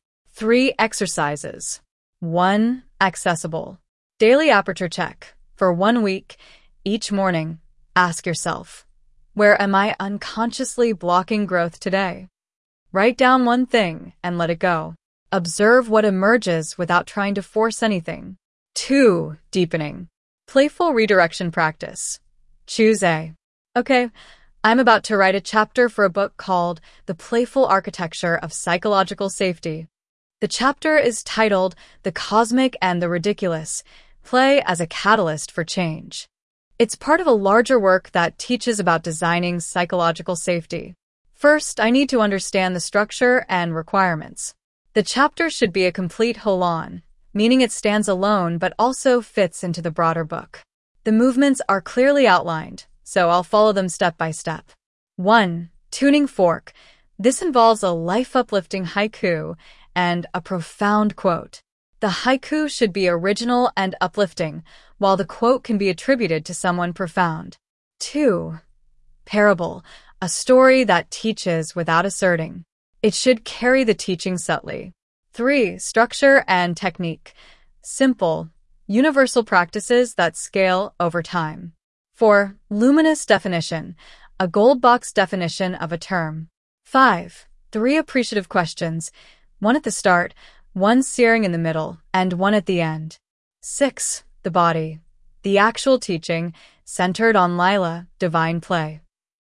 3 exercises. 1. Accessible. Daily aperture check. For 1 week, each morning, ask yourself, where am I unconsciously blocking growth today? Write down one thing and let it go. Observe what emerges without trying to force anything. 2. Deepening. Playful redirection practice. Choose A. Okay, I'm about to write a chapter for a book called The Playful Architecture of Psychological Safety. The chapter is titled The Cosmic and the Ridiculous, Play as a Catalyst for Change. It's part of a larger work that teaches about designing psychological safety. First, I need to understand the structure and requirements. The chapter should be a complete whole-on, meaning it stands alone but also fits into the broader book. The movements are clearly outlined, so I'll follow them step by step. 1. Tuning fork. This involves a life-uplifting haiku and a profound quote. The haiku should be original and uplifting, while the quote can be attributed to someone profound. 2. Parable. A story that teaches without asserting. It should carry the teaching subtly. 3. Structure and technique. Simple, universal practices that scale over time. 4. Luminous definition. A gold box definition of a term. 5. 3 appreciative questions. 1 at the start, 1 searing in the middle, and 1 at the end. 6. The body. The actual teaching, centered on Lila, divine play.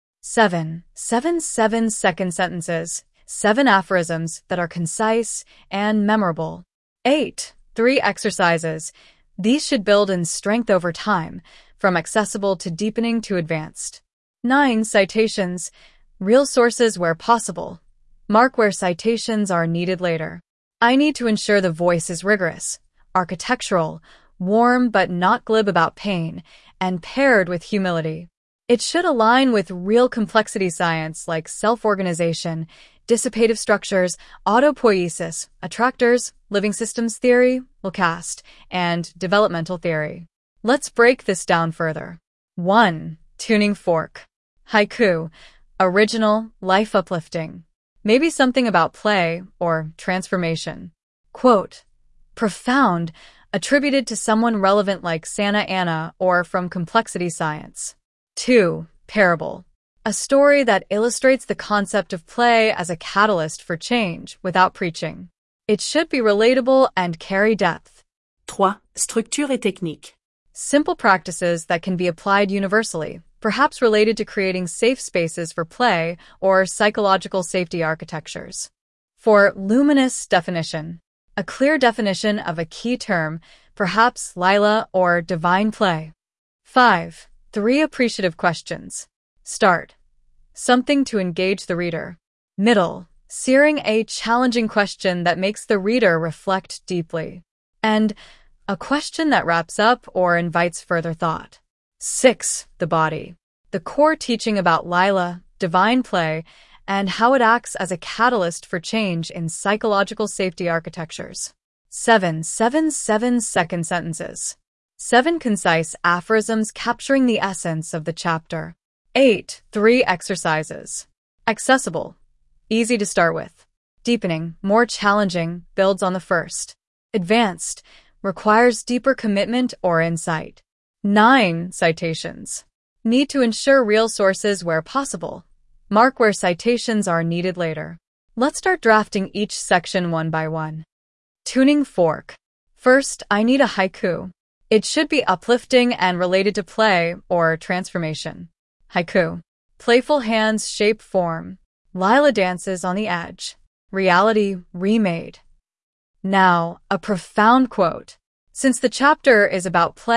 7. 7-7-second sentences. 7 aphorisms that are concise and memorable. 8. 3 exercises. These should build in strength over time, from accessible to deepening to advanced. 9. Citations. Real sources where possible. Mark where citations are needed later. I need to ensure the voice is rigorous, architectural, warm but not glib about pain, and paired with humility. It should align with real complexity science like self-organization, dissipative structures, autopoiesis, attractors, living systems theory, Lacaste, and developmental theory. Let's break this down further. 1. Tuning fork. Haiku. Original, life-uplifting. Maybe something about play or transformation. Quote. Profound, attributed to someone relevant like Santa Ana or from complexity science. 2. Parable. A story that illustrates the concept of play as a catalyst for change without preaching. It should be relatable and carry depth. 3. Structure et technique. Simple practices that can be applied universally, perhaps related to creating safe spaces for play or psychological safety architectures. 4. Luminous definition. A clear definition of a key term, perhaps Lila or divine play. 5. 3 appreciative questions. Start. Something to engage the reader. Middle. Searing a challenging question that makes the reader reflect deeply. And a question that wraps up or invites further thought. 6. The body. The core teaching about Lila, divine play, and how it acts as a catalyst for change in psychological safety architectures. 7. 7-7-second sentences. 7 concise aphorisms capturing the essence of the chapter. 8. 3 exercises. Accessible. Easy to start with. Deepening, more challenging, builds on the first. Advanced. Requires deeper commitment or insight. 9. Citations. Need to ensure real sources where possible. Mark where citations are needed later. Let's start drafting each section one by one. Tuning fork. First, I need a haiku. It should be uplifting and related to play or transformation. Haiku. Playful hands shape form. Lila dances on the edge. Reality remade. Now, a profound quote. Since the chapter is about play,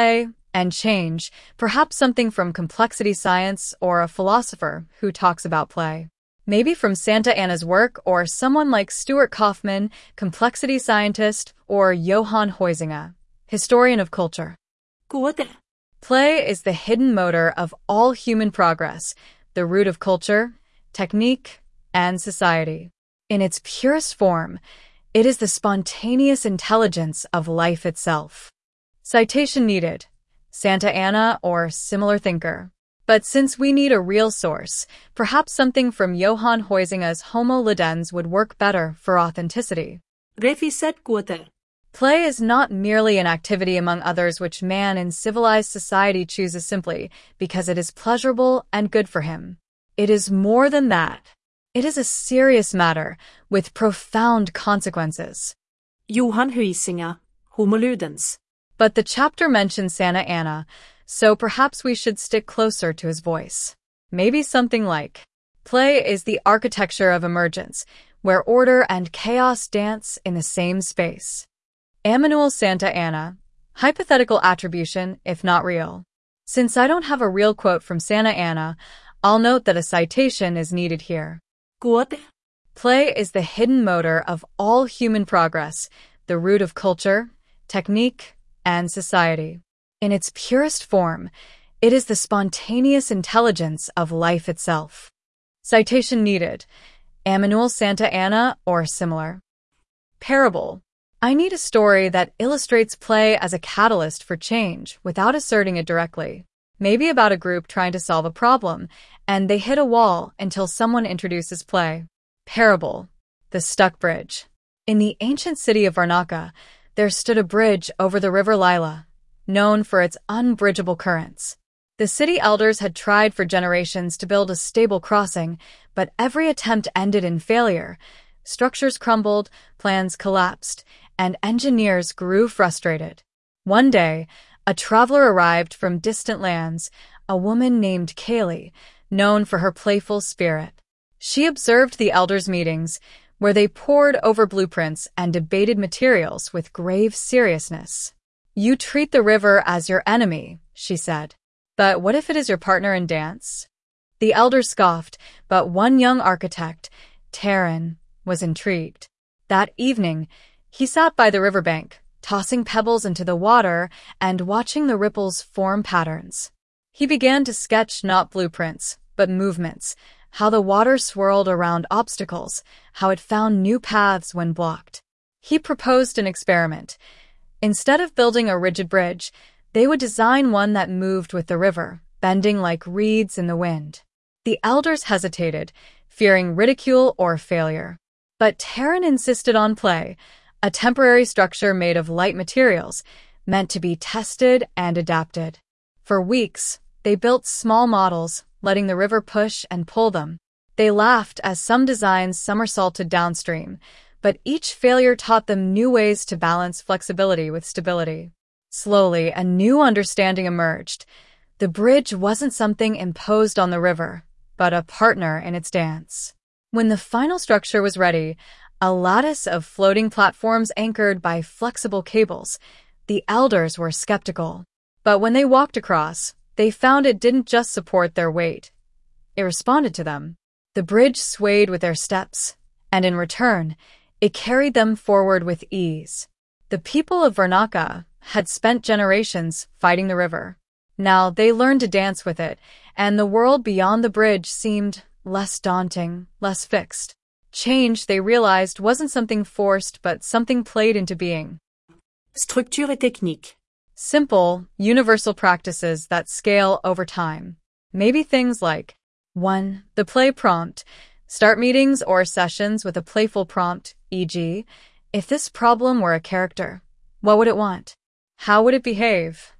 and change, perhaps something from complexity science or a philosopher who talks about play. Maybe from Santa Anna's work or someone like Stuart Kaufman, complexity scientist, or Johann Huizinga, historian of culture. Gåte. Play is the hidden motor of all human progress, the root of culture, technique, and society. In its purest form, it is the spontaneous intelligence of life itself. Citation needed: Santa Anna or similar thinker. But since we need a real source, perhaps something from Johann Huizinga's Homo Ludens would work better for authenticity. Refisett gåter. Play is not merely an activity among others which man in civilized society chooses simply because it is pleasurable and good for him. It is more than that. It is a serious matter with profound consequences. Johann Huizinga, Homo Ludens. But the chapter mentions Santa Anna, so perhaps we should stick closer to his voice. Maybe something like, play is the architecture of emergence, where order and chaos dance in the same space. Emmanuel Santa Anna, hypothetical attribution, if not real. Since I don't have a real quote from Santa Anna, I'll note that a citation is needed here. Gåte. Play is the hidden motor of all human progress, the root of culture, technique, and society. In its purest form, it is the spontaneous intelligence of life itself. Citation needed: Emmanuel Santa Anna or similar. Parable. I need a story that illustrates play as a catalyst for change without asserting it directly. Maybe about a group trying to solve a problem, and they hit a wall until someone introduces play. Parable. The stuck bridge. In the ancient city of Varnaka, there stood a bridge over the river Lila, known for its unbridgeable currents. The city elders had tried for generations to build a stable crossing, but every attempt ended in failure. Structures crumbled, plans collapsed, and engineers grew frustrated. One day, a traveler arrived from distant lands, a woman named Kaylee, known for her playful spirit. She observed the elders' meetings, where they pored over blueprints and debated materials with grave seriousness. "You treat the river as your enemy," she said. "But what if it is your partner in dance?" The elders scoffed, but one young architect, Taryn, was intrigued. That evening, he sat by the riverbank, tossing pebbles into the water and watching the ripples form patterns. He began to sketch not blueprints, but movements, how the water swirled around obstacles, how it found new paths when blocked. He proposed an experiment. Instead of building a rigid bridge, they would design one that moved with the river, bending like reeds in the wind. The elders hesitated, fearing ridicule or failure. But Taryn insisted on play, a temporary structure made of light materials, meant to be tested and adapted. For weeks, they built small models, letting the river push and pull them. They laughed as some designs somersaulted downstream, but each failure taught them new ways to balance flexibility with stability. Slowly, a new understanding emerged. The bridge wasn't something imposed on the river, but a partner in its dance. When the final structure was ready, a lattice of floating platforms anchored by flexible cables, the elders were skeptical. But when they walked across, they found it didn't just support their weight. It responded to them. The bridge swayed with their steps, and in return, it carried them forward with ease. The people of Varnaka had spent generations fighting the river. Now they learned to dance with it, and the world beyond the bridge seemed less daunting, less fixed. Change, they realized, wasn't something forced, but something played into being. Structure et technique. Simple, universal practices that scale over time. Maybe things like 1. The play prompt. Start meetings or sessions with a playful prompt, e.g., if this problem were a character, what would it want? How would it behave?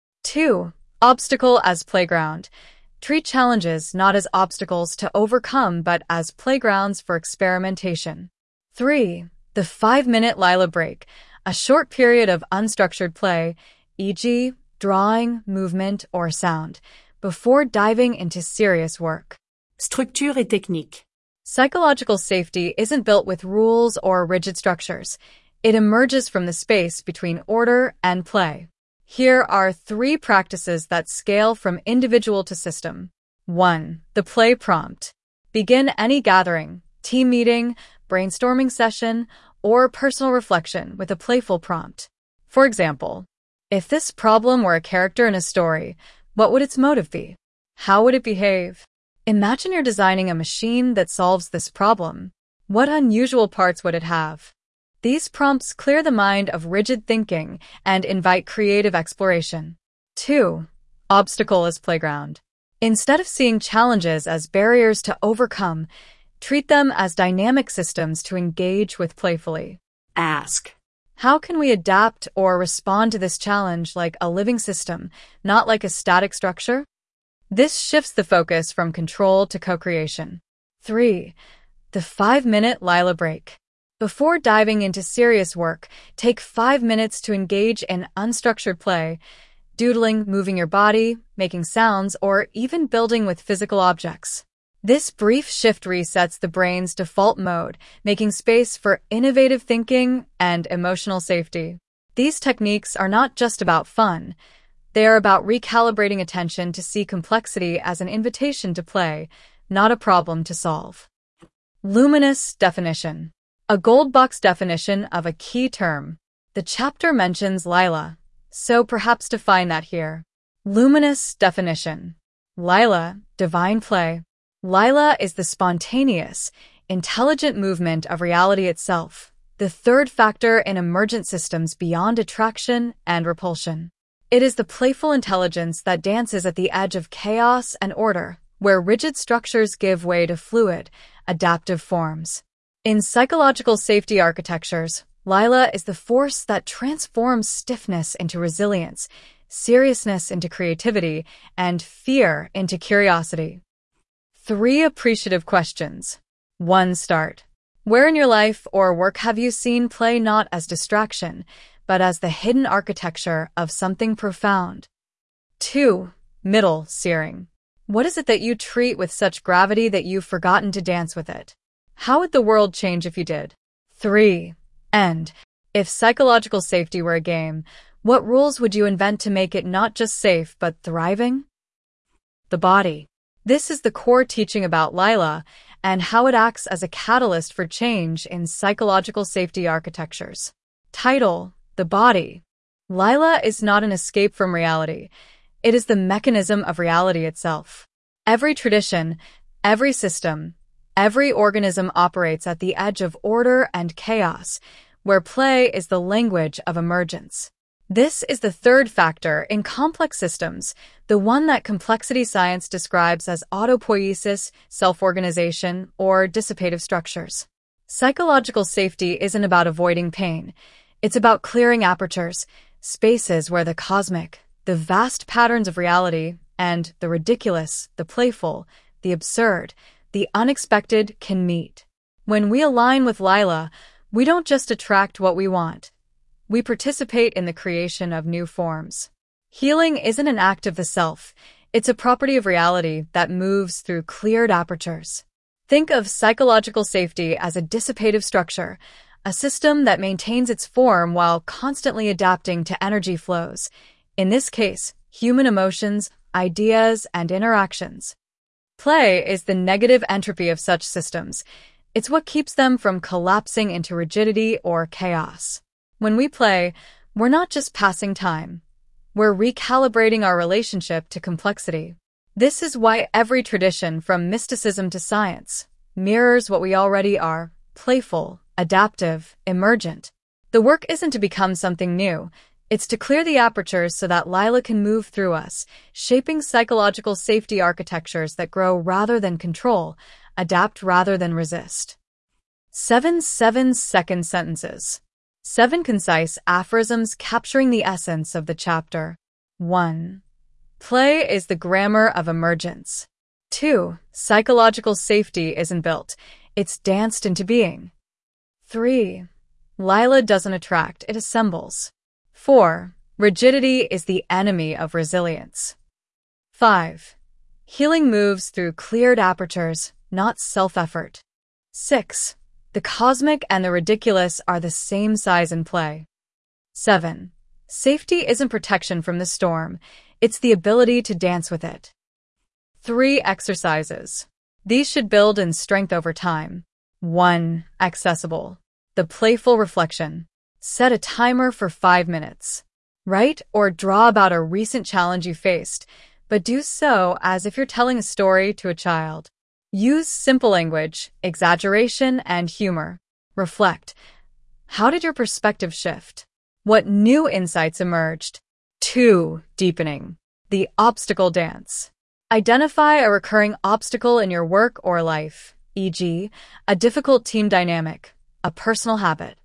2. Obstacle as playground. Treat challenges not as obstacles to overcome but as playgrounds for experimentation. 3. The 5-minute Lila break. A short period of unstructured play, e.g., drawing, movement, or sound, before diving into serious work. Structure et technique. Psychological safety isn't built with rules or rigid structures. It emerges from the space between order and play. Here are 3 practices that scale from individual to system. 1. The play prompt. Begin any gathering, team meeting, brainstorming session, or personal reflection with a playful prompt. For example, if this problem were a character in a story, what would its motive be? How would it behave? Imagine you're designing a machine that solves this problem. What unusual parts would it have? These prompts clear the mind of rigid thinking and invite creative exploration. 2. Obstacle as playground. Instead of seeing challenges as barriers to overcome, treat them as dynamic systems to engage with playfully. Ask. How can we adapt or respond to this challenge like a living system, not like a static structure? This shifts the focus from control to co-creation. 3. The 5-minute Lila break. Before diving into serious work, take 5 minutes to engage in unstructured play, doodling, moving your body, making sounds, or even building with physical objects. This brief shift resets the brain's default mode, making space for innovative thinking and emotional safety. These techniques are not just about fun. They are about recalibrating attention to see complexity as an invitation to play, not a problem to solve. Luminous definition. A gold box definition of a key term. The chapter mentions Lila, so perhaps define that here. Luminous definition. Lila, divine play. Lila is the spontaneous, intelligent movement of reality itself, the third factor in emergent systems beyond attraction and repulsion. It is the playful intelligence that dances at the edge of chaos and order, where rigid structures give way to fluid, adaptive forms. In psychological safety architectures, Lila is the force that transforms stiffness into resilience, seriousness into creativity, and fear into curiosity. 3 appreciative questions. 1. Start. Where in your life or work have you seen play not as distraction, but as the hidden architecture of something profound? 2. Middle. Searing. What is it that you treat with such gravity that you've forgotten to dance with it? How would the world change if you did? 3. End. If psychological safety were a game, what rules would you invent to make it not just safe but thriving? The body. This is the core teaching about Lila and how it acts as a catalyst for change in psychological safety architectures. Title: The body. Lila is not an escape from reality. It is the mechanism of reality itself. Every tradition, every system, every organism operates at the edge of order and chaos, where play is the language of emergence. This is the third factor in complex systems, the one that complexity science describes as autopoiesis, self-organization, or dissipative structures. Psychological safety isn't about avoiding pain. It's about clearing apertures, spaces where the cosmic, the vast patterns of reality, and the ridiculous, the playful, the absurd, the unexpected can meet. When we align with Lila, we don't just attract what we want. We participate in the creation of new forms. Healing isn't an act of the self. It's a property of reality that moves through cleared apertures. Think of psychological safety as a dissipative structure, a system that maintains its form while constantly adapting to energy flows. In this case, human emotions, ideas, and interactions. Play is the negative entropy of such systems. It's what keeps them from collapsing into rigidity or chaos. When we play, we're not just passing time. We're recalibrating our relationship to complexity. This is why every tradition, from mysticism to science, mirrors what we already are: playful, adaptive, emergent. The work isn't to become something new. It's to clear the apertures so that Lila can move through us, shaping psychological safety architectures that grow rather than control, adapt rather than resist. 7 7-second sentences. 7 concise aphorisms capturing the essence of the chapter. 1. Play is the grammar of emergence. 2. Psychological safety isn't built. It's danced into being. 3. Lila doesn't attract, it assembles. 4. Rigidity is the enemy of resilience. 5. Healing moves through cleared apertures, not self-effort. 6. The cosmic and the ridiculous are the same size in play. 7. Safety isn't protection from the storm, it's the ability to dance with it. 3 exercises. These should build in strength over time. 1. Accessible. The playful reflection. Set a timer for 5 minutes. Write or draw about a recent challenge you faced, but do so as if you're telling a story to a child. Use simple language, exaggeration, and humor. Reflect. How did your perspective shift? What new insights emerged? 2. Deepening. The obstacle dance. Identify a recurring obstacle in your work or life, e.g., a difficult team dynamic, a personal habit.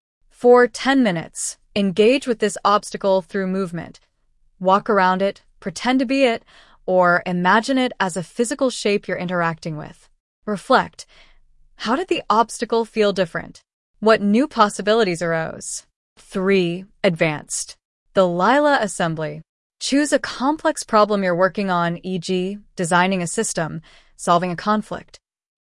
For 10 minutes, engage with this obstacle through movement. Walk around it, pretend to be it, or imagine it as a physical shape you're interacting with. Reflect. How did the obstacle feel different? What new possibilities arose? 3. Advanced. The Lila Assembly. Choose a complex problem you're working on, e.g., designing a system, solving a conflict.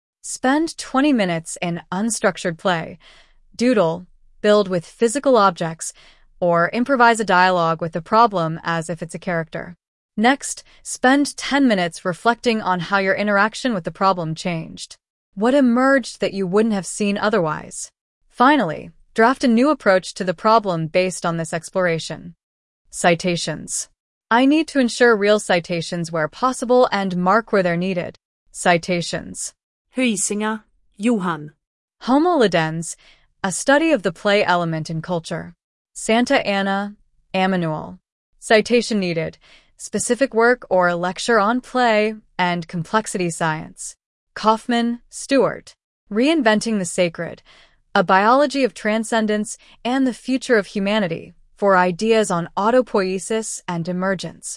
Spend 20 minutes in unstructured play. Doodle, build with physical objects, or improvise a dialogue with the problem as if it's a character. Next, spend 10 minutes reflecting on how your interaction with the problem changed. What emerged that you wouldn't have seen otherwise? Finally, draft a new approach to the problem based on this exploration. Citations. I need to ensure real citations where possible and mark where they're needed. Citations. Huizinga, Johan. Homo Ludens, a study of the play element in culture. Santa Anna, Emmanuel. Citation needed. Specific work or lecture on play and complexity science. Kaufman, Stuart. Reinventing the Sacred, a biology of transcendence and the future of humanity, for ideas on autopoiesis and emergence.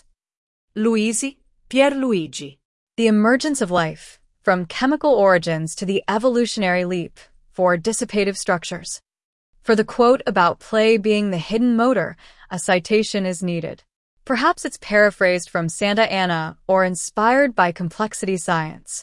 Luisi, Pierluigi. The Emergence of Life, from Chemical Origins to the Evolutionary Leap, for dissipative structures. For the quote about play being the hidden motor, a citation is needed. Perhaps it's paraphrased from Santa Anna or inspired by complexity science.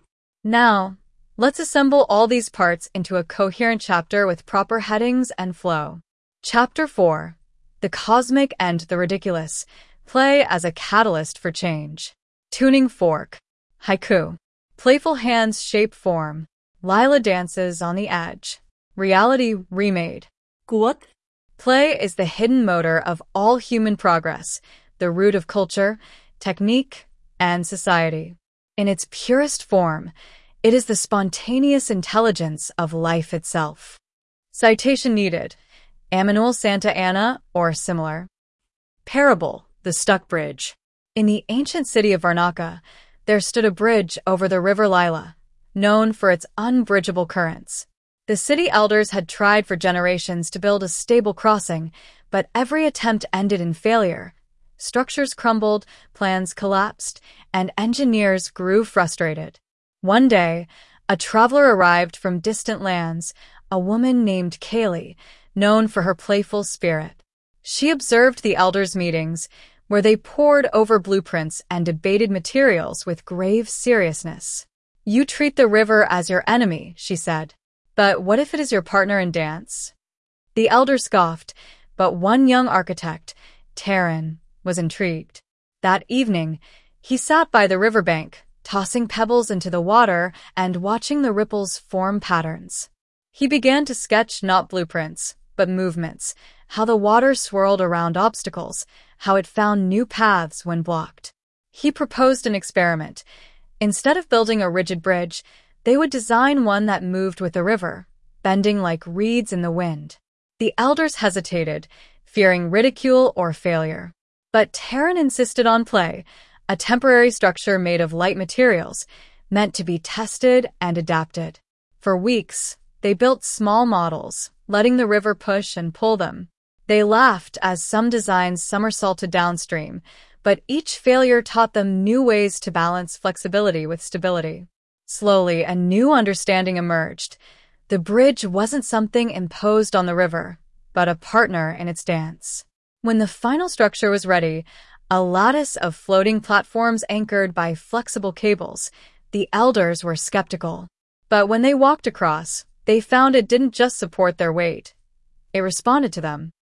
Now, let's assemble all these parts into a coherent chapter with proper headings and flow. Chapter 4. The Cosmic and the Ridiculous. Play as a catalyst for change. Tuning fork. Haiku. Playful hands shape form. Lila dances on the edge. Reality remade. Quote. Play is the hidden motor of all human progress, the root of culture, technique, and society. In its purest form, it is the spontaneous intelligence of life itself. Citation needed. Emmanuel Santa Anna or similar. Parable, the stuck bridge. In the ancient city of Varnaka, there stood a bridge over the river Lila, known for its unbridgeable currents. The city elders had tried for generations to build a stable crossing, but every attempt ended in failure. Structures crumbled, plans collapsed, and engineers grew frustrated. One day, a traveler arrived from distant lands, a woman named Kaylee, known for her playful spirit. She observed the elders' meetings, where they pored over blueprints and debated materials with grave seriousness. You treat the river as your enemy, she said. But what if it is your partner in dance? The elder scoffed, but one young architect, Taryn, was intrigued. That evening, he sat by the riverbank, tossing pebbles into the water and watching the ripples form patterns. He began to sketch not blueprints, but movements, how the water swirled around obstacles, how it found new paths when blocked. He proposed an experiment. Instead of building a rigid bridge, they would design one that moved with the river, bending like reeds in the wind. The elders hesitated, fearing ridicule or failure. But Taryn insisted on play, a temporary structure made of light materials, meant to be tested and adapted. For weeks, they built small models, letting the river push and pull them. They laughed as some designs somersaulted downstream, but each failure taught them new ways to balance flexibility with stability. Slowly, a new understanding emerged. The bridge wasn't something imposed on the river, but a partner in its dance. When the final structure was ready, a lattice of floating platforms anchored by flexible cables, the elders were skeptical. But when they walked across, they found it didn't just support their weight. It responded to them.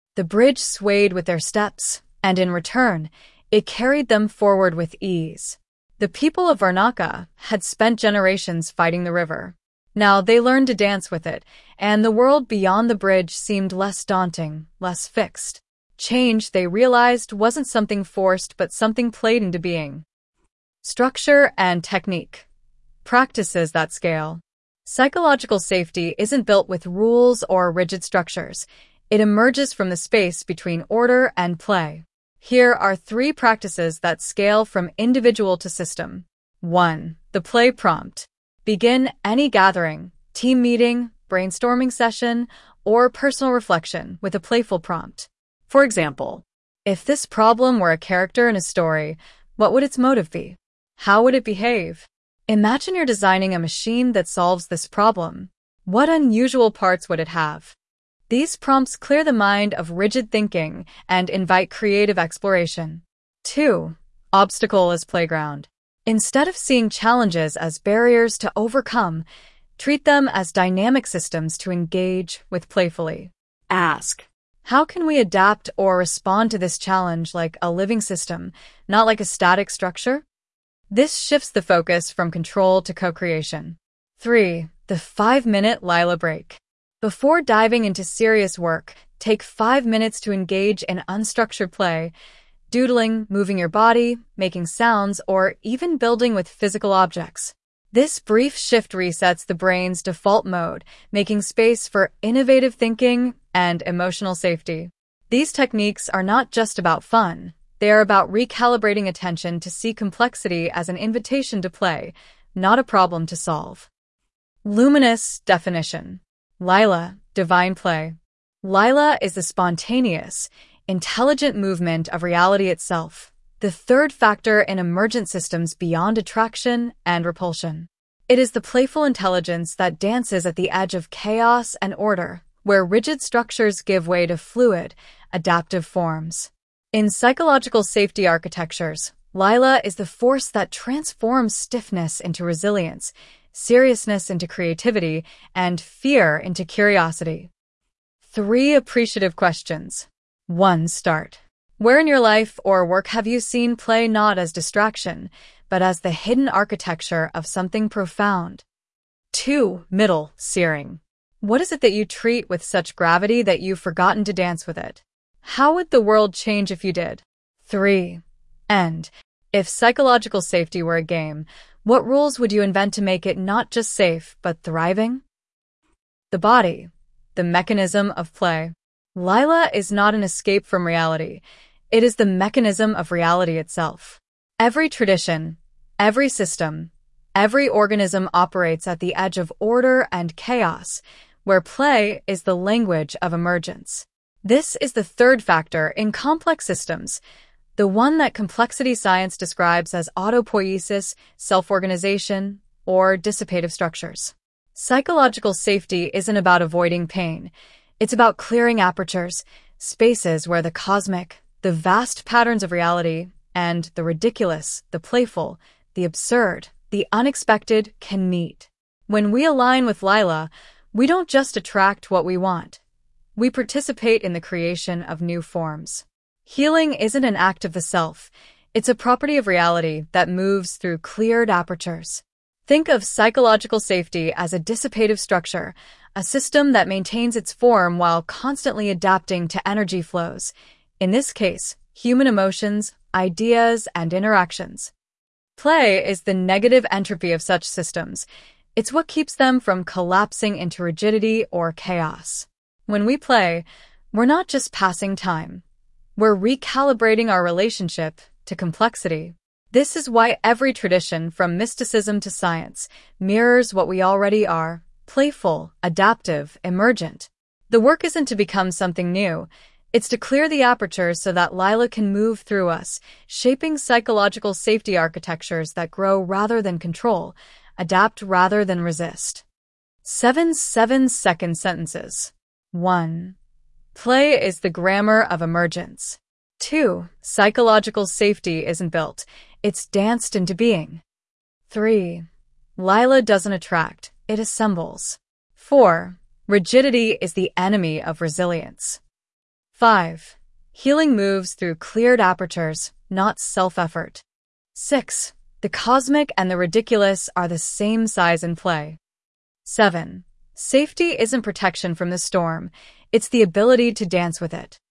The bridge swayed with their steps, and in return, it carried them forward with ease. The people of Varnaka had spent generations fighting the river. Now they learned to dance with it, and the world beyond the bridge seemed less daunting, less fixed. Change, they realized, wasn't something forced but something played into being. Structure and technique. Practices that scale. Psychological safety isn't built with rules or rigid structures. It emerges from the space between order and play. Here are 3 practices that scale from individual to system. 1. The play prompt. Begin any gathering, team meeting, brainstorming session, or personal reflection with a playful prompt. For example, if this problem were a character in a story, what would its motive be? How would it behave? Imagine you're designing a machine that solves this problem. What unusual parts would it have? These prompts clear the mind of rigid thinking and invite creative exploration. 2. Obstacle as playground. Instead of seeing challenges as barriers to overcome, treat them as dynamic systems to engage with playfully. Ask. How can we adapt or respond to this challenge like a living system, not like a static structure? This shifts the focus from control to co-creation. 3. The 5-minute Lila break. Before diving into serious work, take 5 minutes to engage in unstructured play, doodling, moving your body, making sounds, or even building with physical objects. This brief shift resets the brain's default mode, making space for innovative thinking and emotional safety. These techniques are not just about fun. They are about recalibrating attention to see complexity as an invitation to play, not a problem to solve. Luminous definition. Lila, divine play. Lila is the spontaneous, intelligent movement of reality itself, the third factor in emergent systems beyond attraction and repulsion. It is the playful intelligence that dances at the edge of chaos and order, where rigid structures give way to fluid, adaptive forms. In psychological safety architectures, Lila is the force that transforms stiffness into resilience, seriousness into creativity, and fear into curiosity. 3 appreciative questions. 1. Start. Where in your life or work have you seen play not as distraction, but as the hidden architecture of something profound? 2. Middle. Searing. What is it that you treat with such gravity that you've forgotten to dance with it? How would the world change if you did? 3. End. If psychological safety were a game, what rules would you invent to make it not just safe, but thriving? The body, the mechanism of play. Lila is not an escape from reality. It is the mechanism of reality itself. Every tradition, every system, every organism operates at the edge of order and chaos, where play is the language of emergence. This is the third factor in complex systems, the one that complexity science describes as autopoiesis, self-organization, or dissipative structures. Psychological safety isn't about avoiding pain. It's about clearing apertures, spaces where the cosmic, the vast patterns of reality, and the ridiculous, the playful, the absurd, the unexpected can meet. When we align with Lila, we don't just attract what we want. We participate in the creation of new forms. Healing isn't an act of the self. It's a property of reality that moves through cleared apertures. Think of psychological safety as a dissipative structure, a system that maintains its form while constantly adapting to energy flows. In this case, human emotions, ideas, and interactions. Play is the negative entropy of such systems. It's what keeps them from collapsing into rigidity or chaos. When we play, we're not just passing time. We're recalibrating our relationship to complexity. This is why every tradition, from mysticism to science, mirrors what we already are: playful, adaptive, emergent. The work isn't to become something new. It's to clear the apertures so that Lila can move through us, shaping psychological safety architectures that grow rather than control, adapt rather than resist. 7 7-second sentences. 1. Play is the grammar of emergence. 2. Psychological safety isn't built. It's danced into being. 3. Lila doesn't attract. It assembles. 4. Rigidity is the enemy of resilience. 5. Healing moves through cleared apertures, not self-effort. 6. The cosmic and the ridiculous are the same size in play. 7. Safety isn't protection from the storm, it's the ability to dance with it.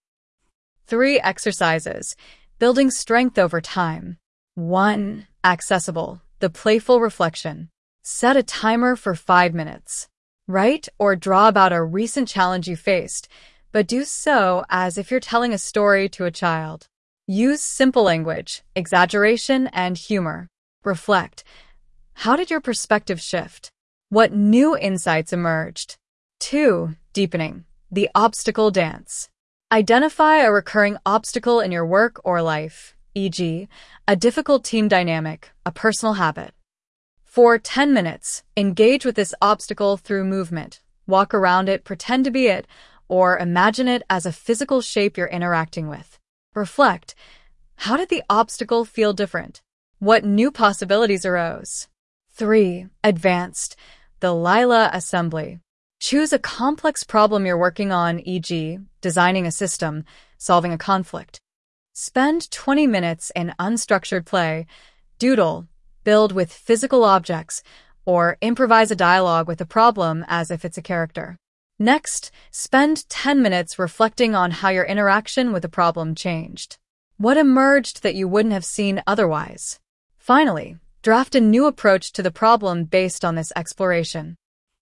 3 exercises, building strength over time. 1. Accessible, the playful reflection. Set a timer for 5 minutes. Write or draw about a recent challenge you faced, but do so as if you're telling a story to a child. Use simple language, exaggeration, and humor. Reflect. How did your perspective shift? What new insights emerged? 2. Deepening, the obstacle dance. Identify a recurring obstacle in your work or life, e.g., a difficult team dynamic, a personal habit. For 10 minutes, engage with this obstacle through movement. Walk around it, pretend to be it, or imagine it as a physical shape you're interacting with. Reflect. How did the obstacle feel different? What new possibilities arose? 3. Advanced, the Lila assembly. Choose a complex problem you're working on, e.g., designing a system, solving a conflict. Spend 20 minutes in unstructured play, doodle, build with physical objects, or improvise a dialogue with the problem as if it's a character. Next, spend 10 minutes reflecting on how your interaction with the problem changed. What emerged that you wouldn't have seen otherwise? Finally, draft a new approach to the problem based on this exploration.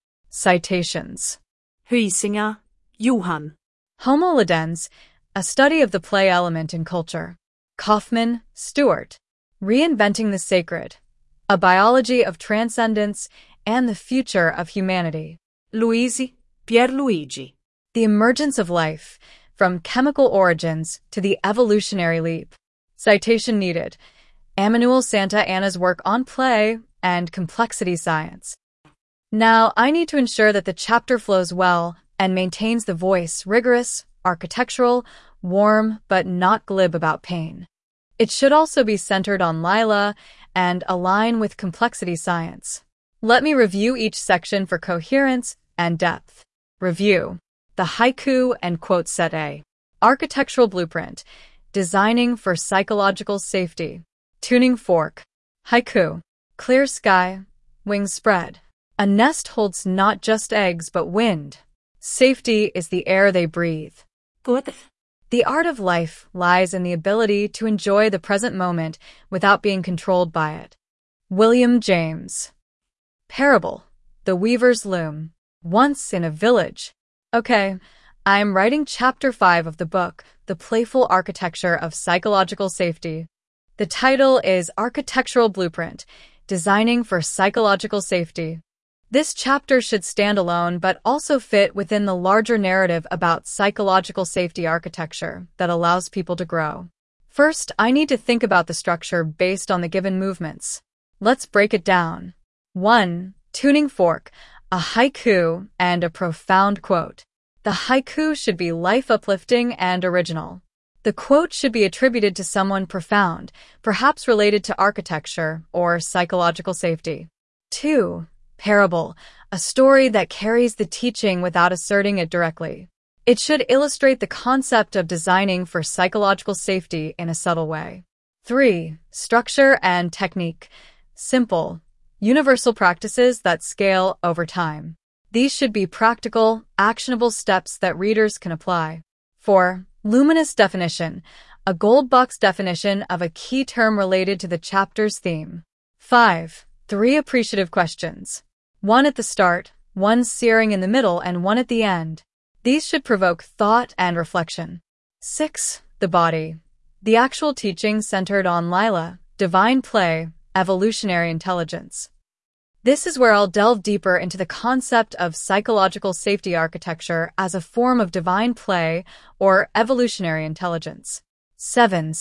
Citations. Huizinga, Johan. Homo Ludens, A Study of the Play Element in Culture. Kaufman, Stuart. Reinventing the Sacred, A Biology of Transcendence and the Future of Humanity. Luisi, Pierluigi. The Emergence of Life, From Chemical Origins to the Evolutionary Leap. Citation needed. Emmanuel Santa Anna's work on play and complexity science. Now, I need to ensure that the chapter flows well and maintains the voice, rigorous, architectural, warm, but not glib about pain. It should also be centered on Lila and align with complexity science. Let me review each section for coherence and depth. Review. The haiku and quote set A. Architectural blueprint. Designing for psychological safety. Tuning fork. Haiku. Clear sky. Wings spread. A nest holds not just eggs but wind. Safety is the air they breathe. Good. The art of life lies in the ability to enjoy the present moment without being controlled by it. William James. Parable. The Weaver's Loom. Once in a village. Okay, I'm writing chapter 5 of the book, The Playful Architecture of Psychological Safety. The title is Architectural Blueprint, Designing for Psychological Safety. This chapter should stand alone but also fit within the larger narrative about psychological safety architecture that allows people to grow. First, I need to think about the structure based on the given movements. Let's break it down. 1. Tuning fork, a haiku, and a profound quote. The haiku should be life-uplifting and original. The quote should be attributed to someone profound, perhaps related to architecture or psychological safety. 2. Parable, a story that carries the teaching without asserting it directly. It should illustrate the concept of designing for psychological safety in a subtle way. 3. Structure and technique. Simple, universal practices that scale over time. These should be practical, actionable steps that readers can apply. 4. Luminous definition, a gold box definition of a key term related to the chapter's theme. 5. 3 appreciative questions. 1 at the start, 1 searing in the middle, and 1 at the end. These should provoke thought and reflection. 6. The body. The actual teaching centered on Lila, divine play, evolutionary intelligence. This is where I'll delve deeper into the concept of psychological safety architecture as a form of divine play or evolutionary intelligence. 7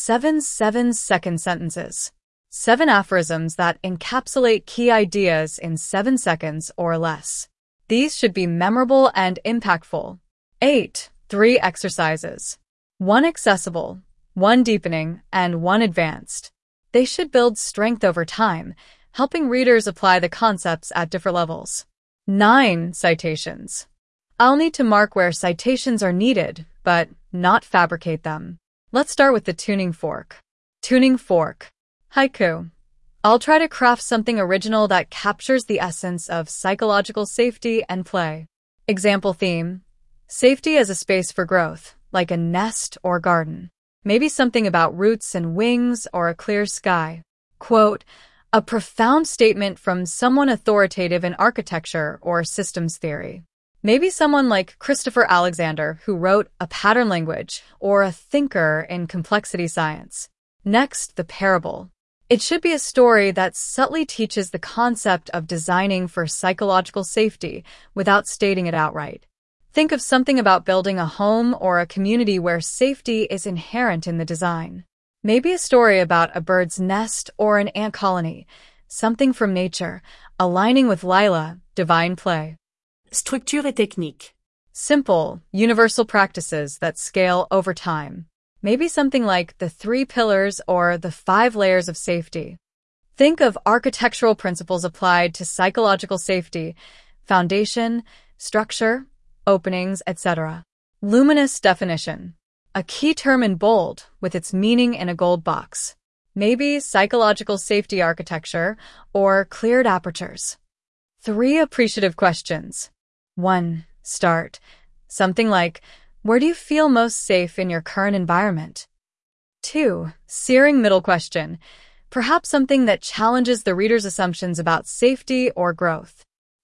second sentences. 7 aphorisms that encapsulate key ideas in 7 seconds or less. These should be memorable and impactful. 8. 3 exercises. 1 accessible, 1 deepening, and 1 advanced. They should build strength over time, helping readers apply the concepts at different levels. 9 citations. I'll need to mark where citations are needed, but not fabricate them. Let's start with the tuning fork. Tuning fork. Haiku. I'll try to craft something original that captures the essence of psychological safety and play. Example theme. Safety as a space for growth, like a nest or garden. Maybe something about roots and wings or a clear sky. Quote, a profound statement from someone authoritative in architecture or systems theory. Maybe someone like Christopher Alexander, who wrote A Pattern Language, or a thinker in complexity science. Next, the parable. It should be a story that subtly teaches the concept of designing for psychological safety without stating it outright. Think of something about building a home or a community where safety is inherent in the design. Maybe a story about a bird's nest or an ant colony, something from nature, aligning with Lila, divine play. Structure et technique. Simple, universal practices that scale over time. Maybe something like the 3 pillars or the 5 layers of safety. Think of architectural principles applied to psychological safety, foundation, structure, openings, etc. Luminous definition. A key term in bold with its meaning in a gold box. Maybe psychological safety architecture or cleared apertures. 3 appreciative questions. 1. Start. Something like, where do you feel most safe in your current environment? 2. Searing middle question. Perhaps something that challenges the reader's assumptions about safety or growth.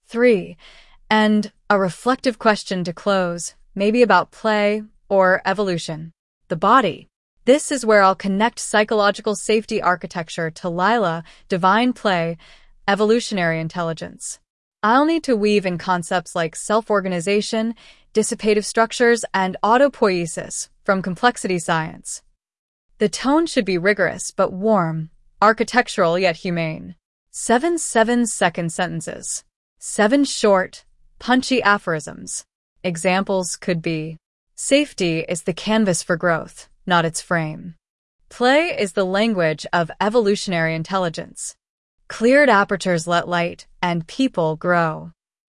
3. And a reflective question to close, maybe about play or evolution. The body. This is where I'll connect psychological safety architecture to Lila, divine play, evolutionary intelligence. I'll need to weave in concepts like self-organization, dissipative structures, and autopoiesis from complexity science. The tone should be rigorous but warm, architectural yet humane. 7 7-second sentences. 7 short, punchy aphorisms. Examples could be, safety is the canvas for growth, not its frame. Play is the language of evolutionary intelligence. Cleared apertures let light and people grow.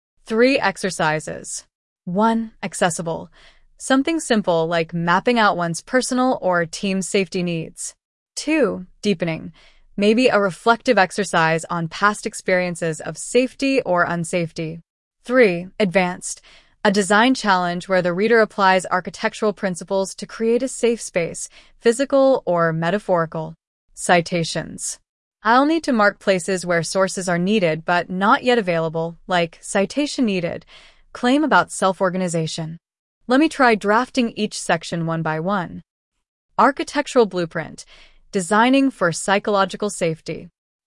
3 exercises. 1. Accessible. Something simple like mapping out one's personal or team safety needs. 2. Deepening. Maybe a reflective exercise on past experiences of safety or unsafety. 3. Advanced. A design challenge where the reader applies architectural principles to create a safe space, physical or metaphorical. Citations. I'll need to mark places where sources are needed but not yet available, like citation needed, claim about self-organization. Let me try drafting each section one by one. Architectural blueprint. Designing for psychological safety.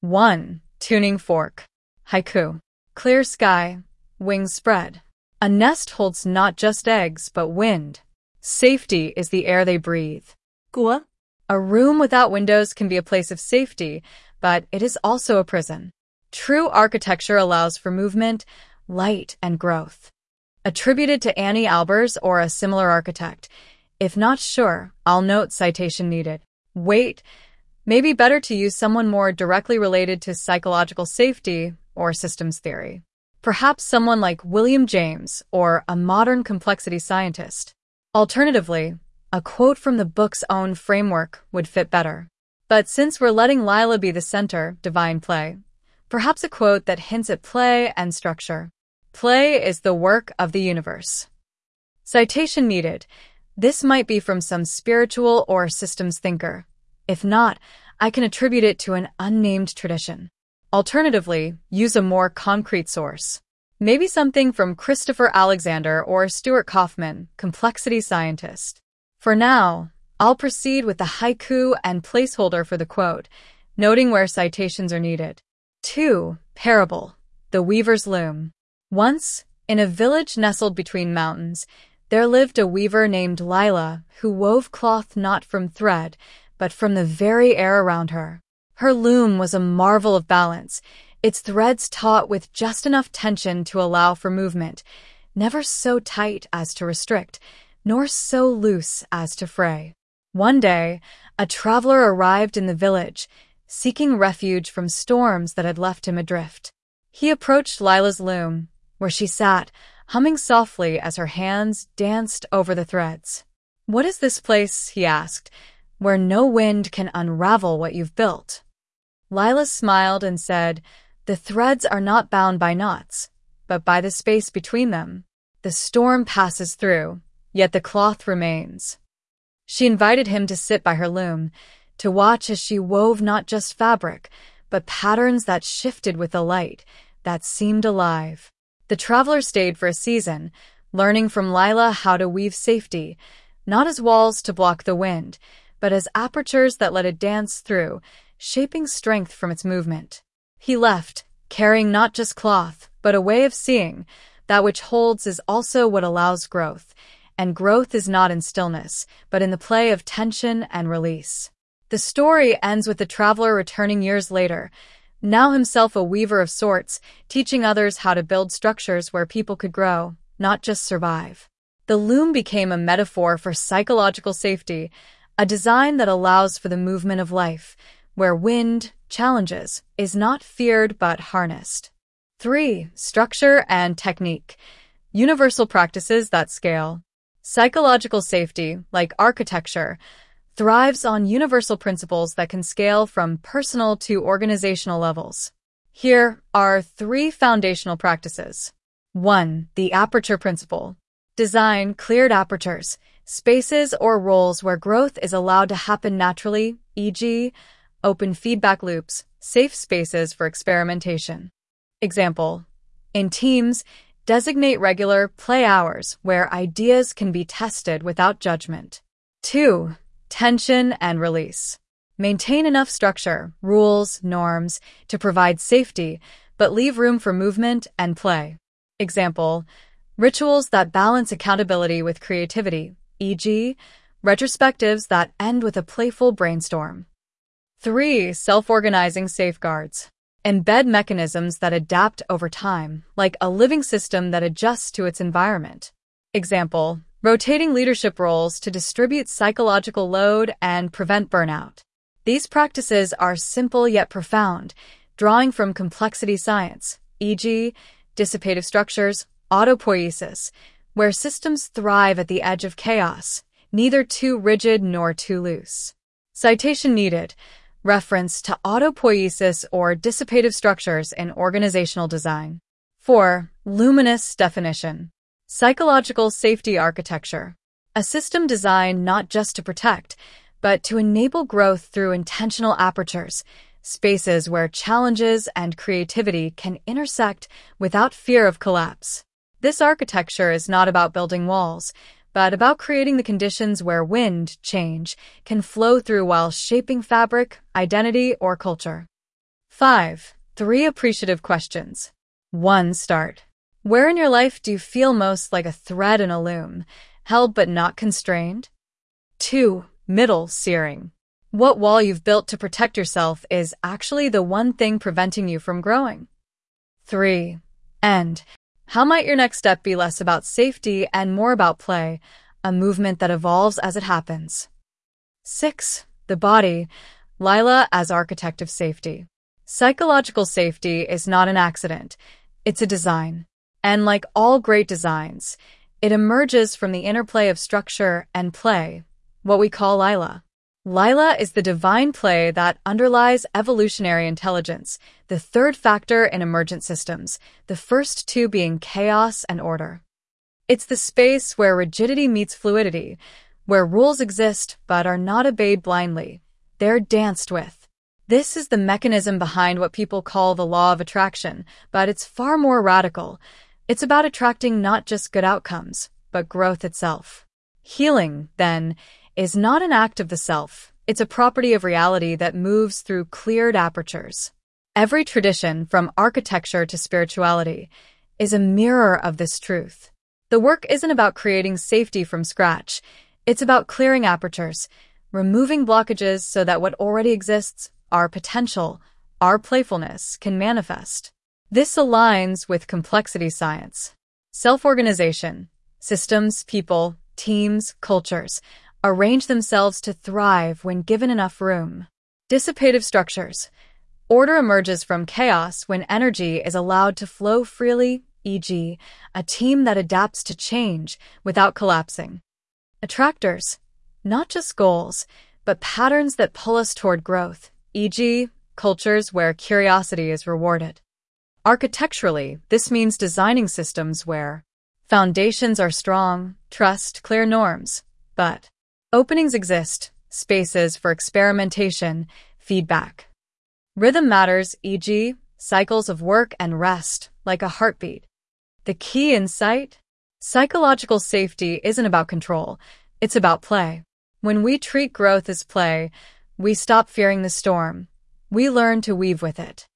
1. Tuning fork. Haiku. Clear sky. Wings spread. A nest holds not just eggs, but wind. Safety is the air they breathe. Quoi? A room without windows can be a place of safety, but it is also a prison. True architecture allows for movement, light, and growth. Attributed to Annie Albers or a similar architect. If not sure, I'll note citation needed. Wait, maybe better to use someone more directly related to psychological safety or systems theory. Perhaps someone like William James or a modern complexity scientist. Alternatively, a quote from the book's own framework would fit better. But since we're letting Lila be the center, divine play, perhaps a quote that hints at play and structure. Play is the work of the universe. Citation needed. This might be from some spiritual or systems thinker. If not, I can attribute it to an unnamed tradition. Alternatively, use a more concrete source. Maybe something from Christopher Alexander or Stuart Kaufman, complexity scientist. For now, I'll proceed with the haiku and placeholder for the quote, noting where citations are needed. 2. Parable. The Weaver's Loom. Once, in a village nestled between mountains, there lived a weaver named Lila who wove cloth not from thread, but from the very air around her. Her loom was a marvel of balance, its threads taut with just enough tension to allow for movement, never so tight as to restrict, nor so loose as to fray. One day, a traveler arrived in the village, seeking refuge from storms that had left him adrift. He approached Lila's loom, where she sat, humming softly as her hands danced over the threads. "What is this place," he asked, "where no wind can unravel what you've built?" Lila smiled and said, "The threads are not bound by knots, but by the space between them. The storm passes through, yet the cloth remains." She invited him to sit by her loom, to watch as she wove not just fabric, but patterns that shifted with the light, that seemed alive. The traveler stayed for a season, learning from Lila how to weave safety, not as walls to block the wind, but as apertures that let it dance through, shaping strength from its movement. He left, carrying not just cloth, but a way of seeing. That which holds is also what allows growth, and growth is not in stillness, but in the play of tension and release. The story ends with the traveler returning years later, now himself a weaver of sorts, teaching others how to build structures where people could grow, not just survive. The loom became a metaphor for psychological safety, a design that allows for the movement of life, where wind, challenges, is not feared but harnessed. 3. Structure and technique. Universal practices that scale. Psychological safety, like architecture, thrives on universal principles that can scale from personal to organizational levels. Here are 3 foundational practices. 1. The aperture principle. Design cleared apertures, spaces or roles where growth is allowed to happen naturally, e.g., open feedback loops, safe spaces for experimentation. Example: in teams, designate regular play hours where ideas can be tested without judgment. 2. Tension and release. Maintain enough structure, rules, norms to provide safety, but leave room for movement and play. Example: rituals that balance accountability with creativity, e.g., retrospectives that end with a playful brainstorm. 3. Self-organizing safeguards. Embed mechanisms that adapt over time, like a living system that adjusts to its environment. Example: rotating leadership roles to distribute psychological load and prevent burnout. These practices are simple yet profound, drawing from complexity science, e.g., dissipative structures, autopoiesis, where systems thrive at the edge of chaos, neither too rigid nor too loose. Citation needed. Reference to autopoiesis or dissipative structures in organizational design. 4. Luminous definition. Psychological safety architecture. A system designed not just to protect, but to enable growth through intentional apertures, spaces where challenges and creativity can intersect without fear of collapse. This architecture is not about building walls, but about creating the conditions where wind, change, can flow through while shaping fabric, identity, or culture. 5. 3 appreciative questions. 1. Start. Where in your life do you feel most like a thread in a loom, held but not constrained? 2. Middle searing. What wall you've built to protect yourself is actually the one thing preventing you from growing? 3. End. How might your next step be less about safety and more about play, a movement that evolves as it happens? 6. The body. Lila as architect of safety. Psychological safety is not an accident. It's a design. And like all great designs, it emerges from the interplay of structure and play, what we call Lila. Lila is the divine play that underlies evolutionary intelligence, the third factor in emergent systems, the first 2 being chaos and order. It's the space where rigidity meets fluidity, where rules exist but are not obeyed blindly. They're danced with. This is the mechanism behind what people call the law of attraction, but it's far more radical. It's about attracting not just good outcomes, but growth itself. Healing, then, is not an act of the self. It's a property of reality that moves through cleared apertures. Every tradition, from architecture to spirituality, is a mirror of this truth. The work isn't about creating safety from scratch. It's about clearing apertures, removing blockages so that what already exists, our potential, our playfulness, can manifest. This aligns with complexity science. Self-organization, systems, people, teams, cultures, arrange themselves to thrive when given enough room. Dissipative structures. Order emerges from chaos when energy is allowed to flow freely, e.g., a team that adapts to change without collapsing. Attractors, not just goals, but patterns that pull us toward growth, e.g., cultures where curiosity is rewarded. Architecturally, this means designing systems where foundations are strong, trust, clear norms, but openings exist, spaces for experimentation, feedback. Rhythm matters, e.g., cycles of work and rest, like a heartbeat. The key insight? Psychological safety isn't about control, it's about play. When we treat growth as play, we stop fearing the storm. We learn to weave with it.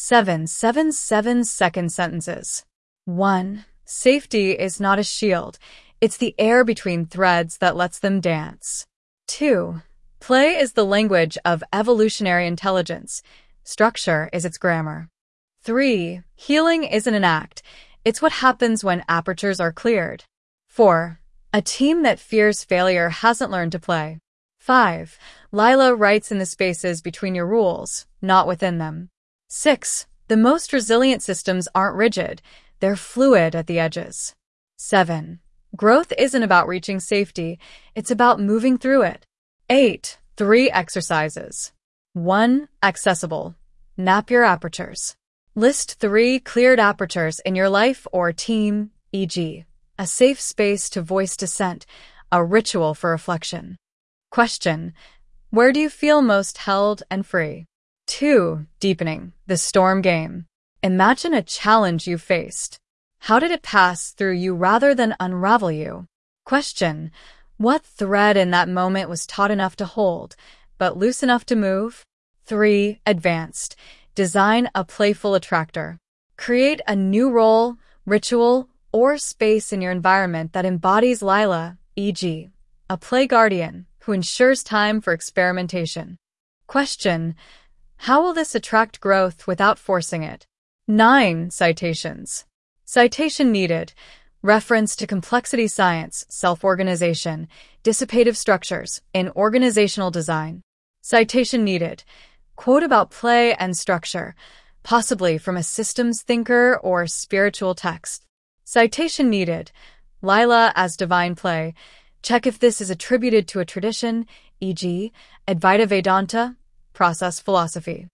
7 sentences. 1. Safety is not a shield. It's the air between threads that lets them dance. 2. Play is the language of evolutionary intelligence. Structure is its grammar. 3. Healing isn't an act. It's what happens when apertures are cleared. 4. A team that fears failure hasn't learned to play. 5. Lila writes in the spaces between your rules, not within them. 6. The most resilient systems aren't rigid. They're fluid at the edges. 7. Growth isn't about reaching safety. It's about moving through it. 8. 3 exercises. 1. Accessible. Map your apertures. List 3 cleared apertures in your life or team, e.g., a safe space to voice dissent, a ritual for reflection. Question: where do you feel most held and free? 2. Deepening, the storm game. Imagine a challenge you faced. How did it pass through you rather than unravel you? Question: what thread in that moment was taut enough to hold, but loose enough to move? 3. Advanced. Design a playful attractor. Create a new role, ritual, or space in your environment that embodies Lila, e.g., a play guardian who ensures time for experimentation. Question: how will this attract growth without forcing it? 9. Citations. Citation needed. Reference to complexity science, self-organization, dissipative structures in organizational design. Citation needed. Quote about play and structure, possibly from a systems thinker or spiritual text. Citation needed. Lila as divine play. Check if this is attributed to a tradition, e.g., Advaita Vedanta, process philosophy.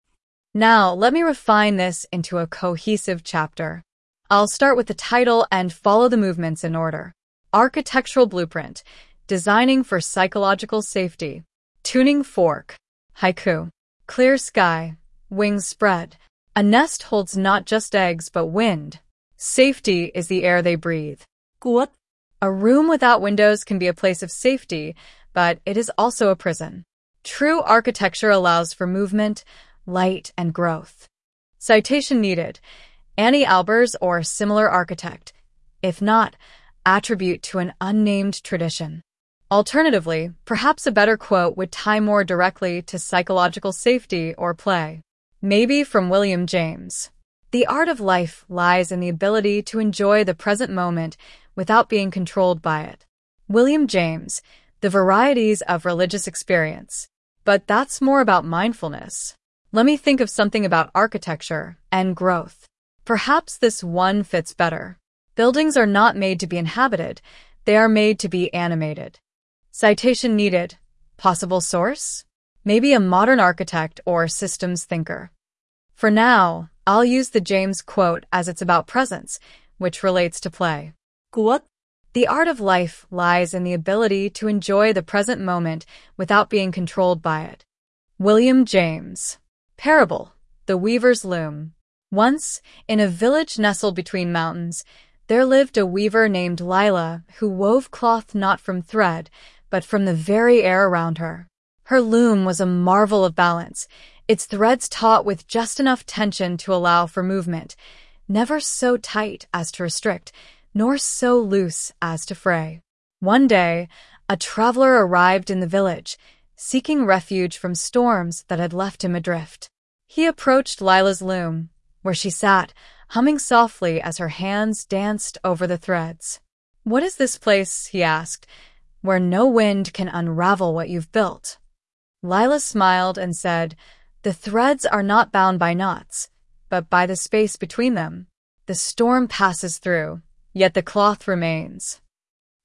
Now, let me refine this into a cohesive chapter. I'll start with the title and follow the movements in order. Architectural blueprint. Designing for psychological safety. Tuning fork. Haiku. Clear sky. Wings spread. A nest holds not just eggs but wind. Safety is the air they breathe. Quote: a room without windows can be a place of safety, but it is also a prison. True architecture allows for movement, light, and growth. Citation needed. Annie Albers or similar architect. If not, attribute to an unnamed tradition. Alternatively, perhaps a better quote would tie more directly to psychological safety or play. Maybe from William James. The art of life lies in the ability to enjoy the present moment without being controlled by it. William James, The Varieties of Religious Experience. But that's more about mindfulness. Let me think of something about architecture and growth. Perhaps this one fits better. Buildings are not made to be inhabited. They are made to be animated. Citation needed. Possible source? Maybe a modern architect or systems thinker. For now, I'll use the James quote as it's about presence, which relates to play. Quote: the art of life lies in the ability to enjoy the present moment without being controlled by it. William James. Parable. The Weaver's Loom. Once, in a village nestled between mountains, there lived a weaver named Lila who wove cloth not from thread, but from the very air around her. Her loom was a marvel of balance, its threads taut with just enough tension to allow for movement, never so tight as to restrict, nor so loose as to fray. One day, a traveler arrived in the village, seeking refuge from storms that had left him adrift. He approached Lila's loom, where she sat, humming softly as her hands danced over the threads. "What is this place," he asked, "where no wind can unravel what you've built?" Lila smiled and said, "The threads are not bound by knots, but by the space between them. The storm passes through, yet the cloth remains."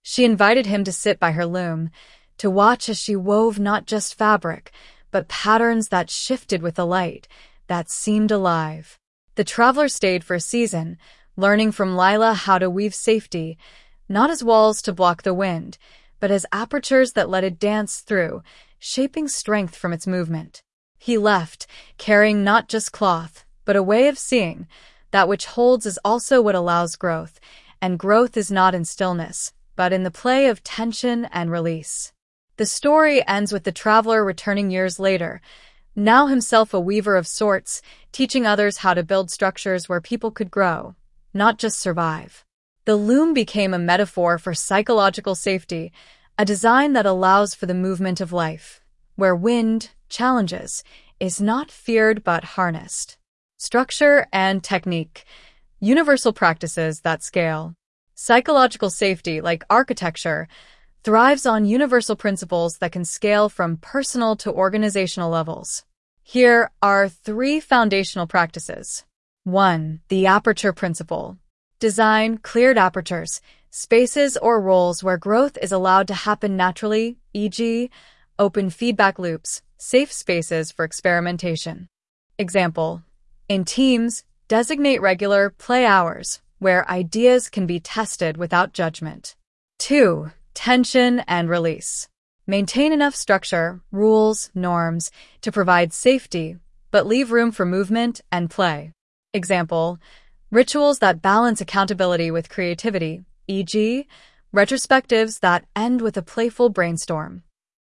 She invited him to sit by her loom, to watch as she wove not just fabric, but patterns that shifted with the light, that seemed alive. The traveler stayed for a season, learning from Lila how to weave safety, not as walls to block the wind, but as apertures that let it dance through, shaping strength from its movement. He left, carrying not just cloth, but a way of seeing. That which holds is also what allows growth, and growth is not in stillness, but in the play of tension and release. The story ends with the traveler returning years later, now himself a weaver of sorts, teaching others how to build structures where people could grow, not just survive. The loom became a metaphor for psychological safety, a design that allows for the movement of life, where wind, challenges, is not feared but harnessed. Structure and technique, universal practices that scale. Psychological safety, like architecture, thrives on universal principles that can scale from personal to organizational levels. Here are 3 foundational practices. 1. The aperture principle. Design cleared apertures, spaces or roles where growth is allowed to happen naturally, e.g., open feedback loops, safe spaces for experimentation. Example: in teams, designate regular play hours where ideas can be tested without judgment. 2. Tension and release. Maintain enough structure, rules, norms to provide safety, but leave room for movement and play. Example: rituals that balance accountability with creativity, e.g., retrospectives that end with a playful brainstorm.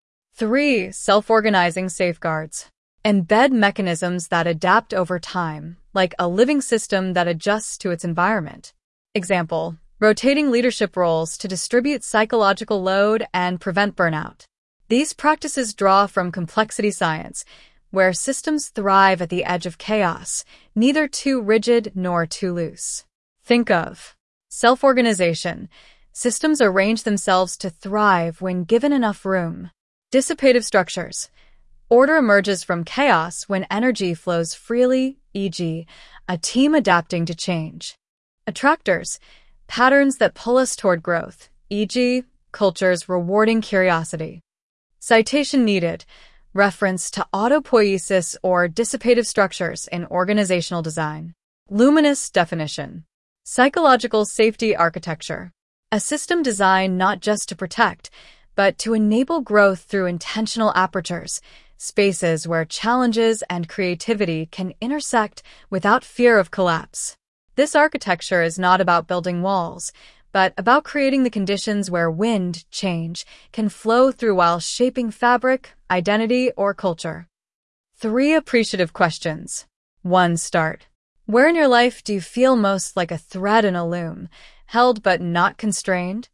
3. Self-organizing safeguards. Embed mechanisms that adapt over time, like a living system that adjusts to its environment. Example: rotating leadership roles to distribute psychological load and prevent burnout. These practices draw from complexity science, where systems thrive at the edge of chaos, neither too rigid nor too loose. Think of self-organization. Systems arrange themselves to thrive when given enough room. Dissipative structures. Order emerges from chaos when energy flows freely, e.g., a team adapting to change. Attractors. Patterns that pull us toward growth, e.g., cultures rewarding curiosity. Citation needed. Reference to autopoiesis or dissipative structures in organizational design. Luminous definition. Psychological safety architecture. A system designed not just to protect, but to enable growth through intentional apertures, spaces where challenges and creativity can intersect without fear of collapse. This architecture is not about building walls, but about creating the conditions where wind, change, can flow through while shaping fabric, identity, or culture. 3 appreciative questions. 1. Start. Where in your life do you feel most like a thread in a loom, held but not constrained?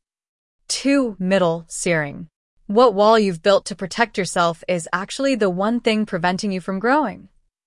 2. Middle, searing. What wall you've built to protect yourself is actually the one thing preventing you from growing?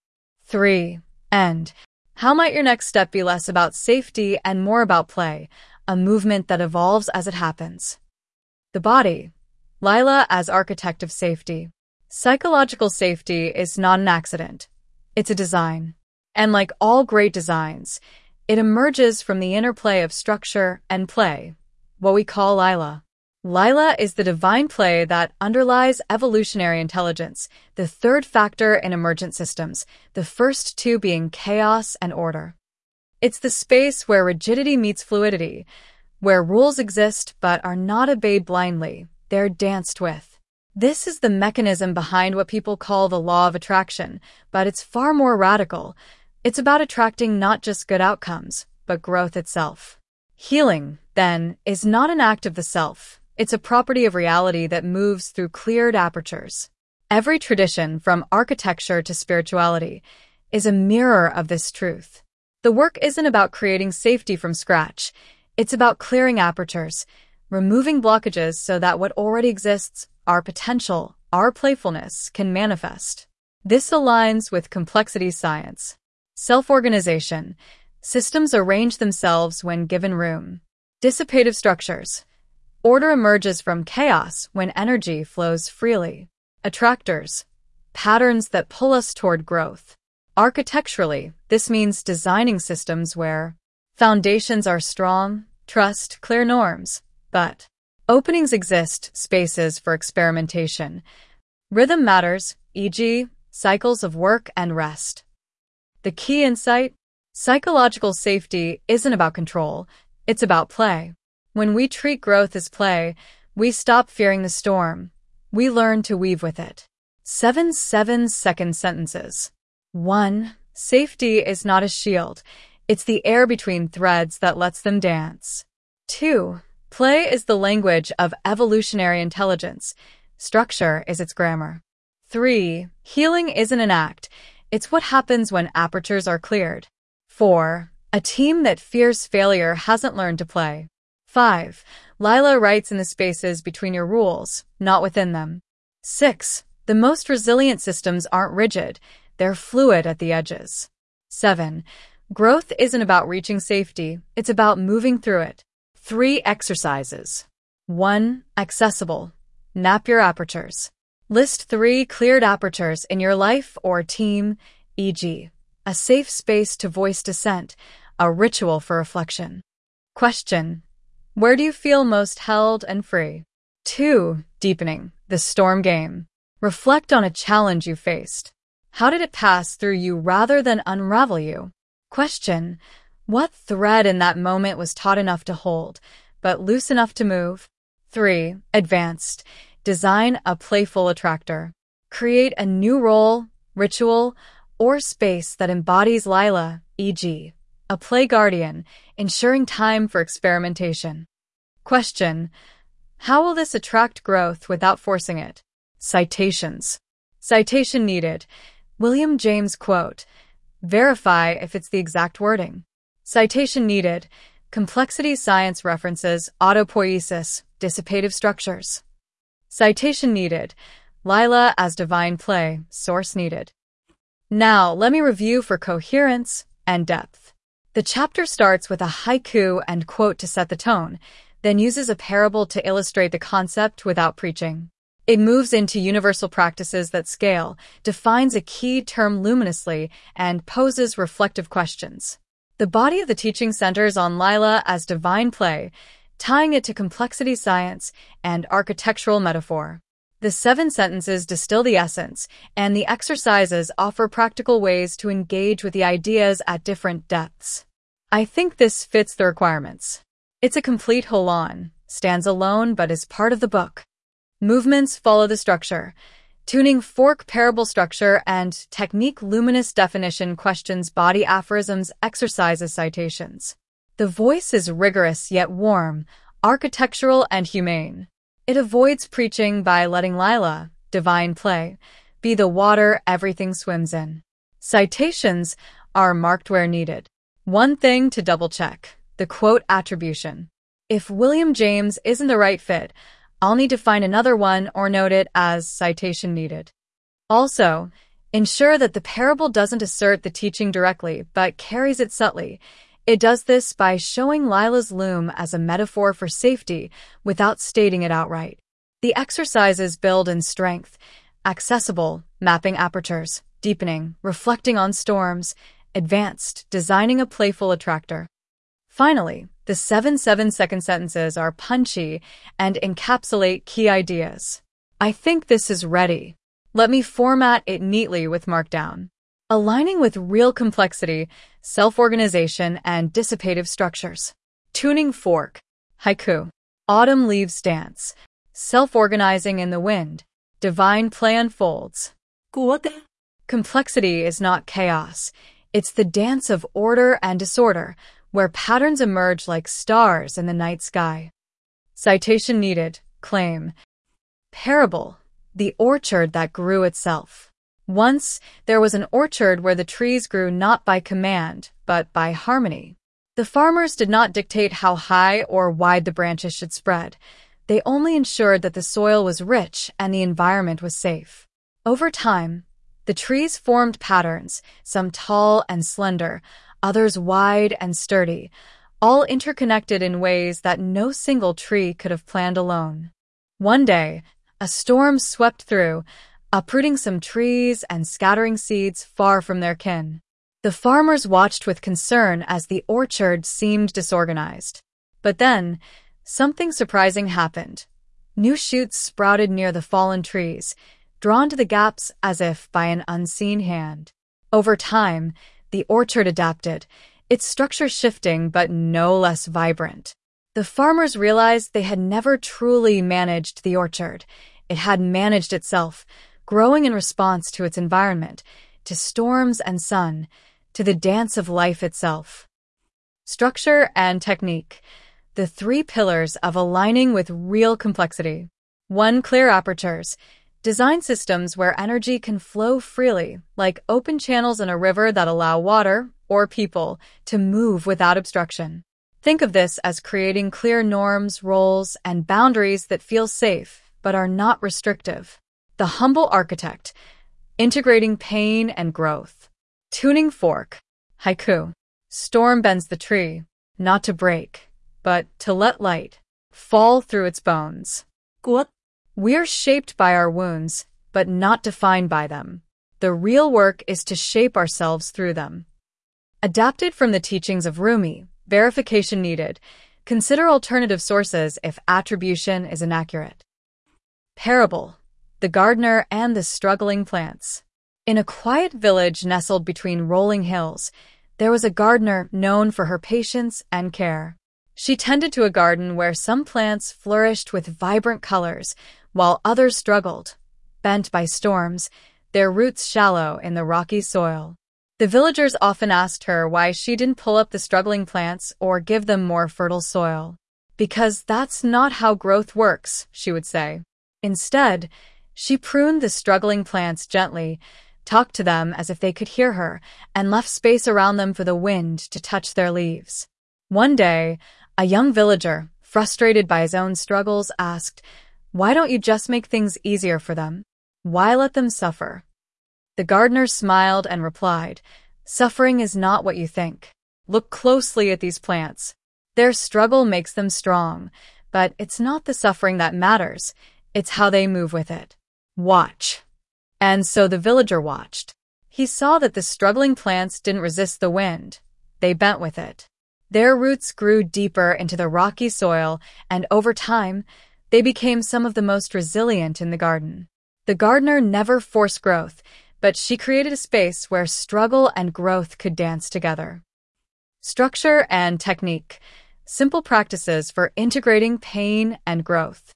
3. End. How might your next step be less about safety and more about play, a movement that evolves as it happens? The body. Lila as architect of safety. Psychological safety is not an accident. It's a design. And like all great designs, it emerges from the interplay of structure and play, what we call Lila. Lila is the divine play that underlies evolutionary intelligence, the third factor in emergent systems, the first 2 being chaos and order. It's the space where rigidity meets fluidity, where rules exist but are not obeyed blindly, they're danced with. This is the mechanism behind what people call the law of attraction, but it's far more radical. It's about attracting not just good outcomes, but growth itself. Healing, then, is not an act of the self. It's a property of reality that moves through cleared apertures. Every tradition, from architecture to spirituality, is a mirror of this truth. The work isn't about creating safety from scratch. It's about clearing apertures, removing blockages so that what already exists, our potential, our playfulness, can manifest. This aligns with complexity science. Self-organization. Systems arrange themselves when given room. Dissipative structures. Order emerges from chaos when energy flows freely. Attractors. Patterns that pull us toward growth. Architecturally, this means designing systems where foundations are strong, trust clear norms, but Openings exist, spaces for experimentation. Rhythm matters, e.g., cycles of work and rest. The key insight? Psychological safety isn't about control, it's about play. When we treat growth as play, we stop fearing the storm. We learn to weave with it. 7 7-second sentences. 1. Safety is not a shield. It's the air between threads that lets them dance. 2. Play is the language of evolutionary intelligence. Structure is its grammar. 3. Healing isn't an act. It's what happens when apertures are cleared. 4. A team that fears failure hasn't learned to play. 5. Lila writes in the spaces between your rules, not within them. 6. The most resilient systems aren't rigid. They're fluid at the edges. 7. Growth isn't about reaching safety. It's about moving through it. 3 exercises. 1. Accessible. Map your apertures. List 3 cleared apertures in your life or team, e.g., a safe space to voice dissent, a ritual for reflection. Question. Where do you feel most held and free? 2. Deepening. The storm game. Reflect on a challenge you faced. How did it pass through you rather than unravel you? Question. What thread in that moment was taut enough to hold, but loose enough to move? 3. Advanced. Design a playful attractor. Create a new role, ritual, or space that embodies Lila, e.g., a play guardian, ensuring time for experimentation. Question. How will this attract growth without forcing it? Citations. Citation needed. William James quote. Verify if it's the exact wording. Citation needed. Complexity science references autopoiesis, dissipative structures. Citation needed. Lila as divine play, source needed. Now, let me review for coherence and depth. The chapter starts with a haiku and quote to set the tone, then uses a parable to illustrate the concept without preaching. It moves into universal practices that scale, defines a key term luminously, and poses reflective questions. The body of the teaching centers on Lila as divine play, tying it to complexity science and architectural metaphor. The 7 sentences distill the essence, and the exercises offer practical ways to engage with the ideas at different depths. I think this fits the requirements. It's a complete whole-on, stands alone but is part of the book. Movements follow the structure. Tuning fork parable structure and technique luminous definition questions body aphorisms exercises citations. The voice is rigorous yet warm, architectural and humane. It avoids preaching by letting Lila, divine play, be the water everything swims in. Citations are marked where needed. One thing to double-check, the quote attribution. If William James isn't the right fit, I'll need to find another one or note it as citation needed. Also, ensure that the parable doesn't assert the teaching directly but carries it subtly. It does this by showing Lila's loom as a metaphor for safety without stating it outright. The exercises build in strength, accessible, mapping apertures, deepening, reflecting on storms, advanced, designing a playful attractor. Finally, the 7 7-second sentences are punchy and encapsulate key ideas. I think this is ready. Let me format it neatly with Markdown. Aligning with real complexity, self-organization, and dissipative structures. Tuning fork. Haiku. Autumn leaves dance. Self-organizing in the wind. Divine play unfolds. Quote. Complexity is not chaos. It's the dance of order and disorder, where patterns emerge like stars in the night sky. Citation needed. Claim. Parable. The orchard that grew itself. Once, there was an orchard where the trees grew not by command, but by harmony. The farmers did not dictate how high or wide the branches should spread. They only ensured that the soil was rich and the environment was safe. Over time, the trees formed patterns, some tall and slender, others wide and sturdy, all interconnected in ways that no single tree could have planned alone. One day, a storm swept through, uprooting some trees and scattering seeds far from their kin. The farmers watched with concern as the orchard seemed disorganized. But then, something surprising happened. New shoots sprouted near the fallen trees, drawn to the gaps as if by an unseen hand. Over time, the orchard adapted, its structure shifting but no less vibrant. The farmers realized they had never truly managed the orchard. It had managed itself, growing in response to its environment, to storms and sun, to the dance of life itself. Structure and technique, the three pillars of aligning with real complexity. 1. Clear apertures. Design systems where energy can flow freely, like open channels in a river that allow water, or people, to move without obstruction. Think of this as creating clear norms, roles, and boundaries that feel safe, but are not restrictive. The humble architect, integrating pain and growth. Tuning fork. Haiku. Storm bends the tree, not to break, but to let light fall through its bones. Quote. We're shaped by our wounds, but not defined by them. The real work is to shape ourselves through them. Adapted from the teachings of Rumi, verification needed. Consider alternative sources if attribution is inaccurate. Parable. The gardener and the struggling plants. In a quiet village nestled between rolling hills, there was a gardener known for her patience and care. She tended to a garden where some plants flourished with vibrant colors, while others struggled, bent by storms, their roots shallow in the rocky soil. The villagers often asked her why she didn't pull up the struggling plants or give them more fertile soil. Because that's not how growth works, she would say. Instead, she pruned the struggling plants gently, talked to them as if they could hear her, and left space around them for the wind to touch their leaves. One day, a young villager, frustrated by his own struggles, asked, "Why don't you just make things easier for them? Why let them suffer?" The gardener smiled and replied, "Suffering is not what you think. Look closely at these plants. Their struggle makes them strong, but it's not the suffering that matters. It's how they move with it. Watch." And so the villager watched. He saw that the struggling plants didn't resist the wind. They bent with it. Their roots grew deeper into the rocky soil, and over time, they became some of the most resilient in the garden. The gardener never forced growth, but she created a space where struggle and growth could dance together. Structure and technique. Simple practices for integrating pain and growth.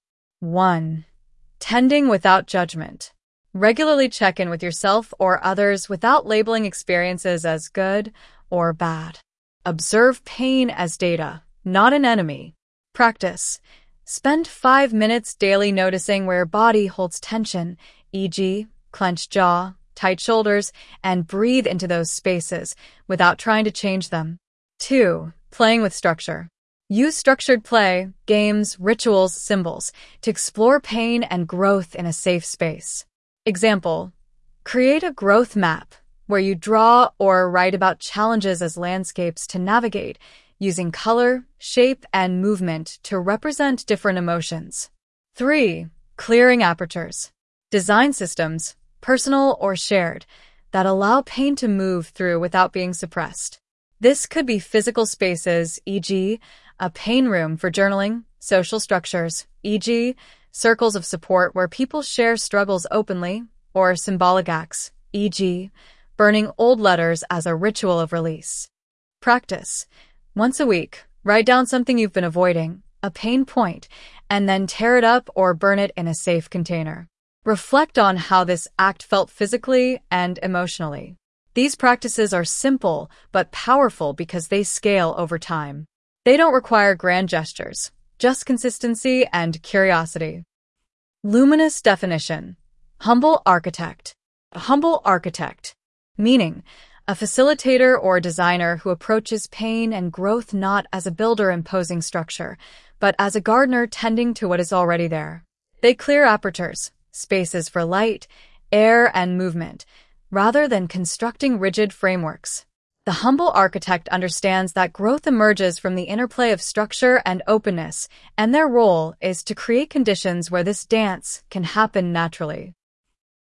1. Tending without judgment. Regularly check in with yourself or others without labeling experiences as good or bad. Observe pain as data, not an enemy. Practice. Spend 5 minutes daily noticing where your body holds tension, e.g., clenched jaw, tight shoulders, and breathe into those spaces without trying to change them. 2. Playing with structure. Use structured play, games, rituals, symbols to explore pain and growth in a safe space. Example, create a growth map where you draw or write about challenges as landscapes to navigate, using color, shape, and movement to represent different emotions. 3. Clearing apertures. Design systems, personal or shared, that allow pain to move through without being suppressed. This could be physical spaces, e.g., a pain room for journaling, social structures, e.g., circles of support where people share struggles openly, or symbolic acts, e.g., burning old letters as a ritual of release. Practice. Once a week, write down something you've been avoiding, a pain point, and then tear it up or burn it in a safe container. Reflect on how this act felt physically and emotionally. These practices are simple but powerful because they scale over time. They don't require grand gestures, just consistency and curiosity. Luminous definition. Humble architect. A humble architect. Meaning, a facilitator or designer who approaches pain and growth not as a builder imposing structure, but as a gardener tending to what is already there. They clear apertures, spaces for light, air, and movement, rather than constructing rigid frameworks. The humble architect understands that growth emerges from the interplay of structure and openness, and their role is to create conditions where this dance can happen naturally.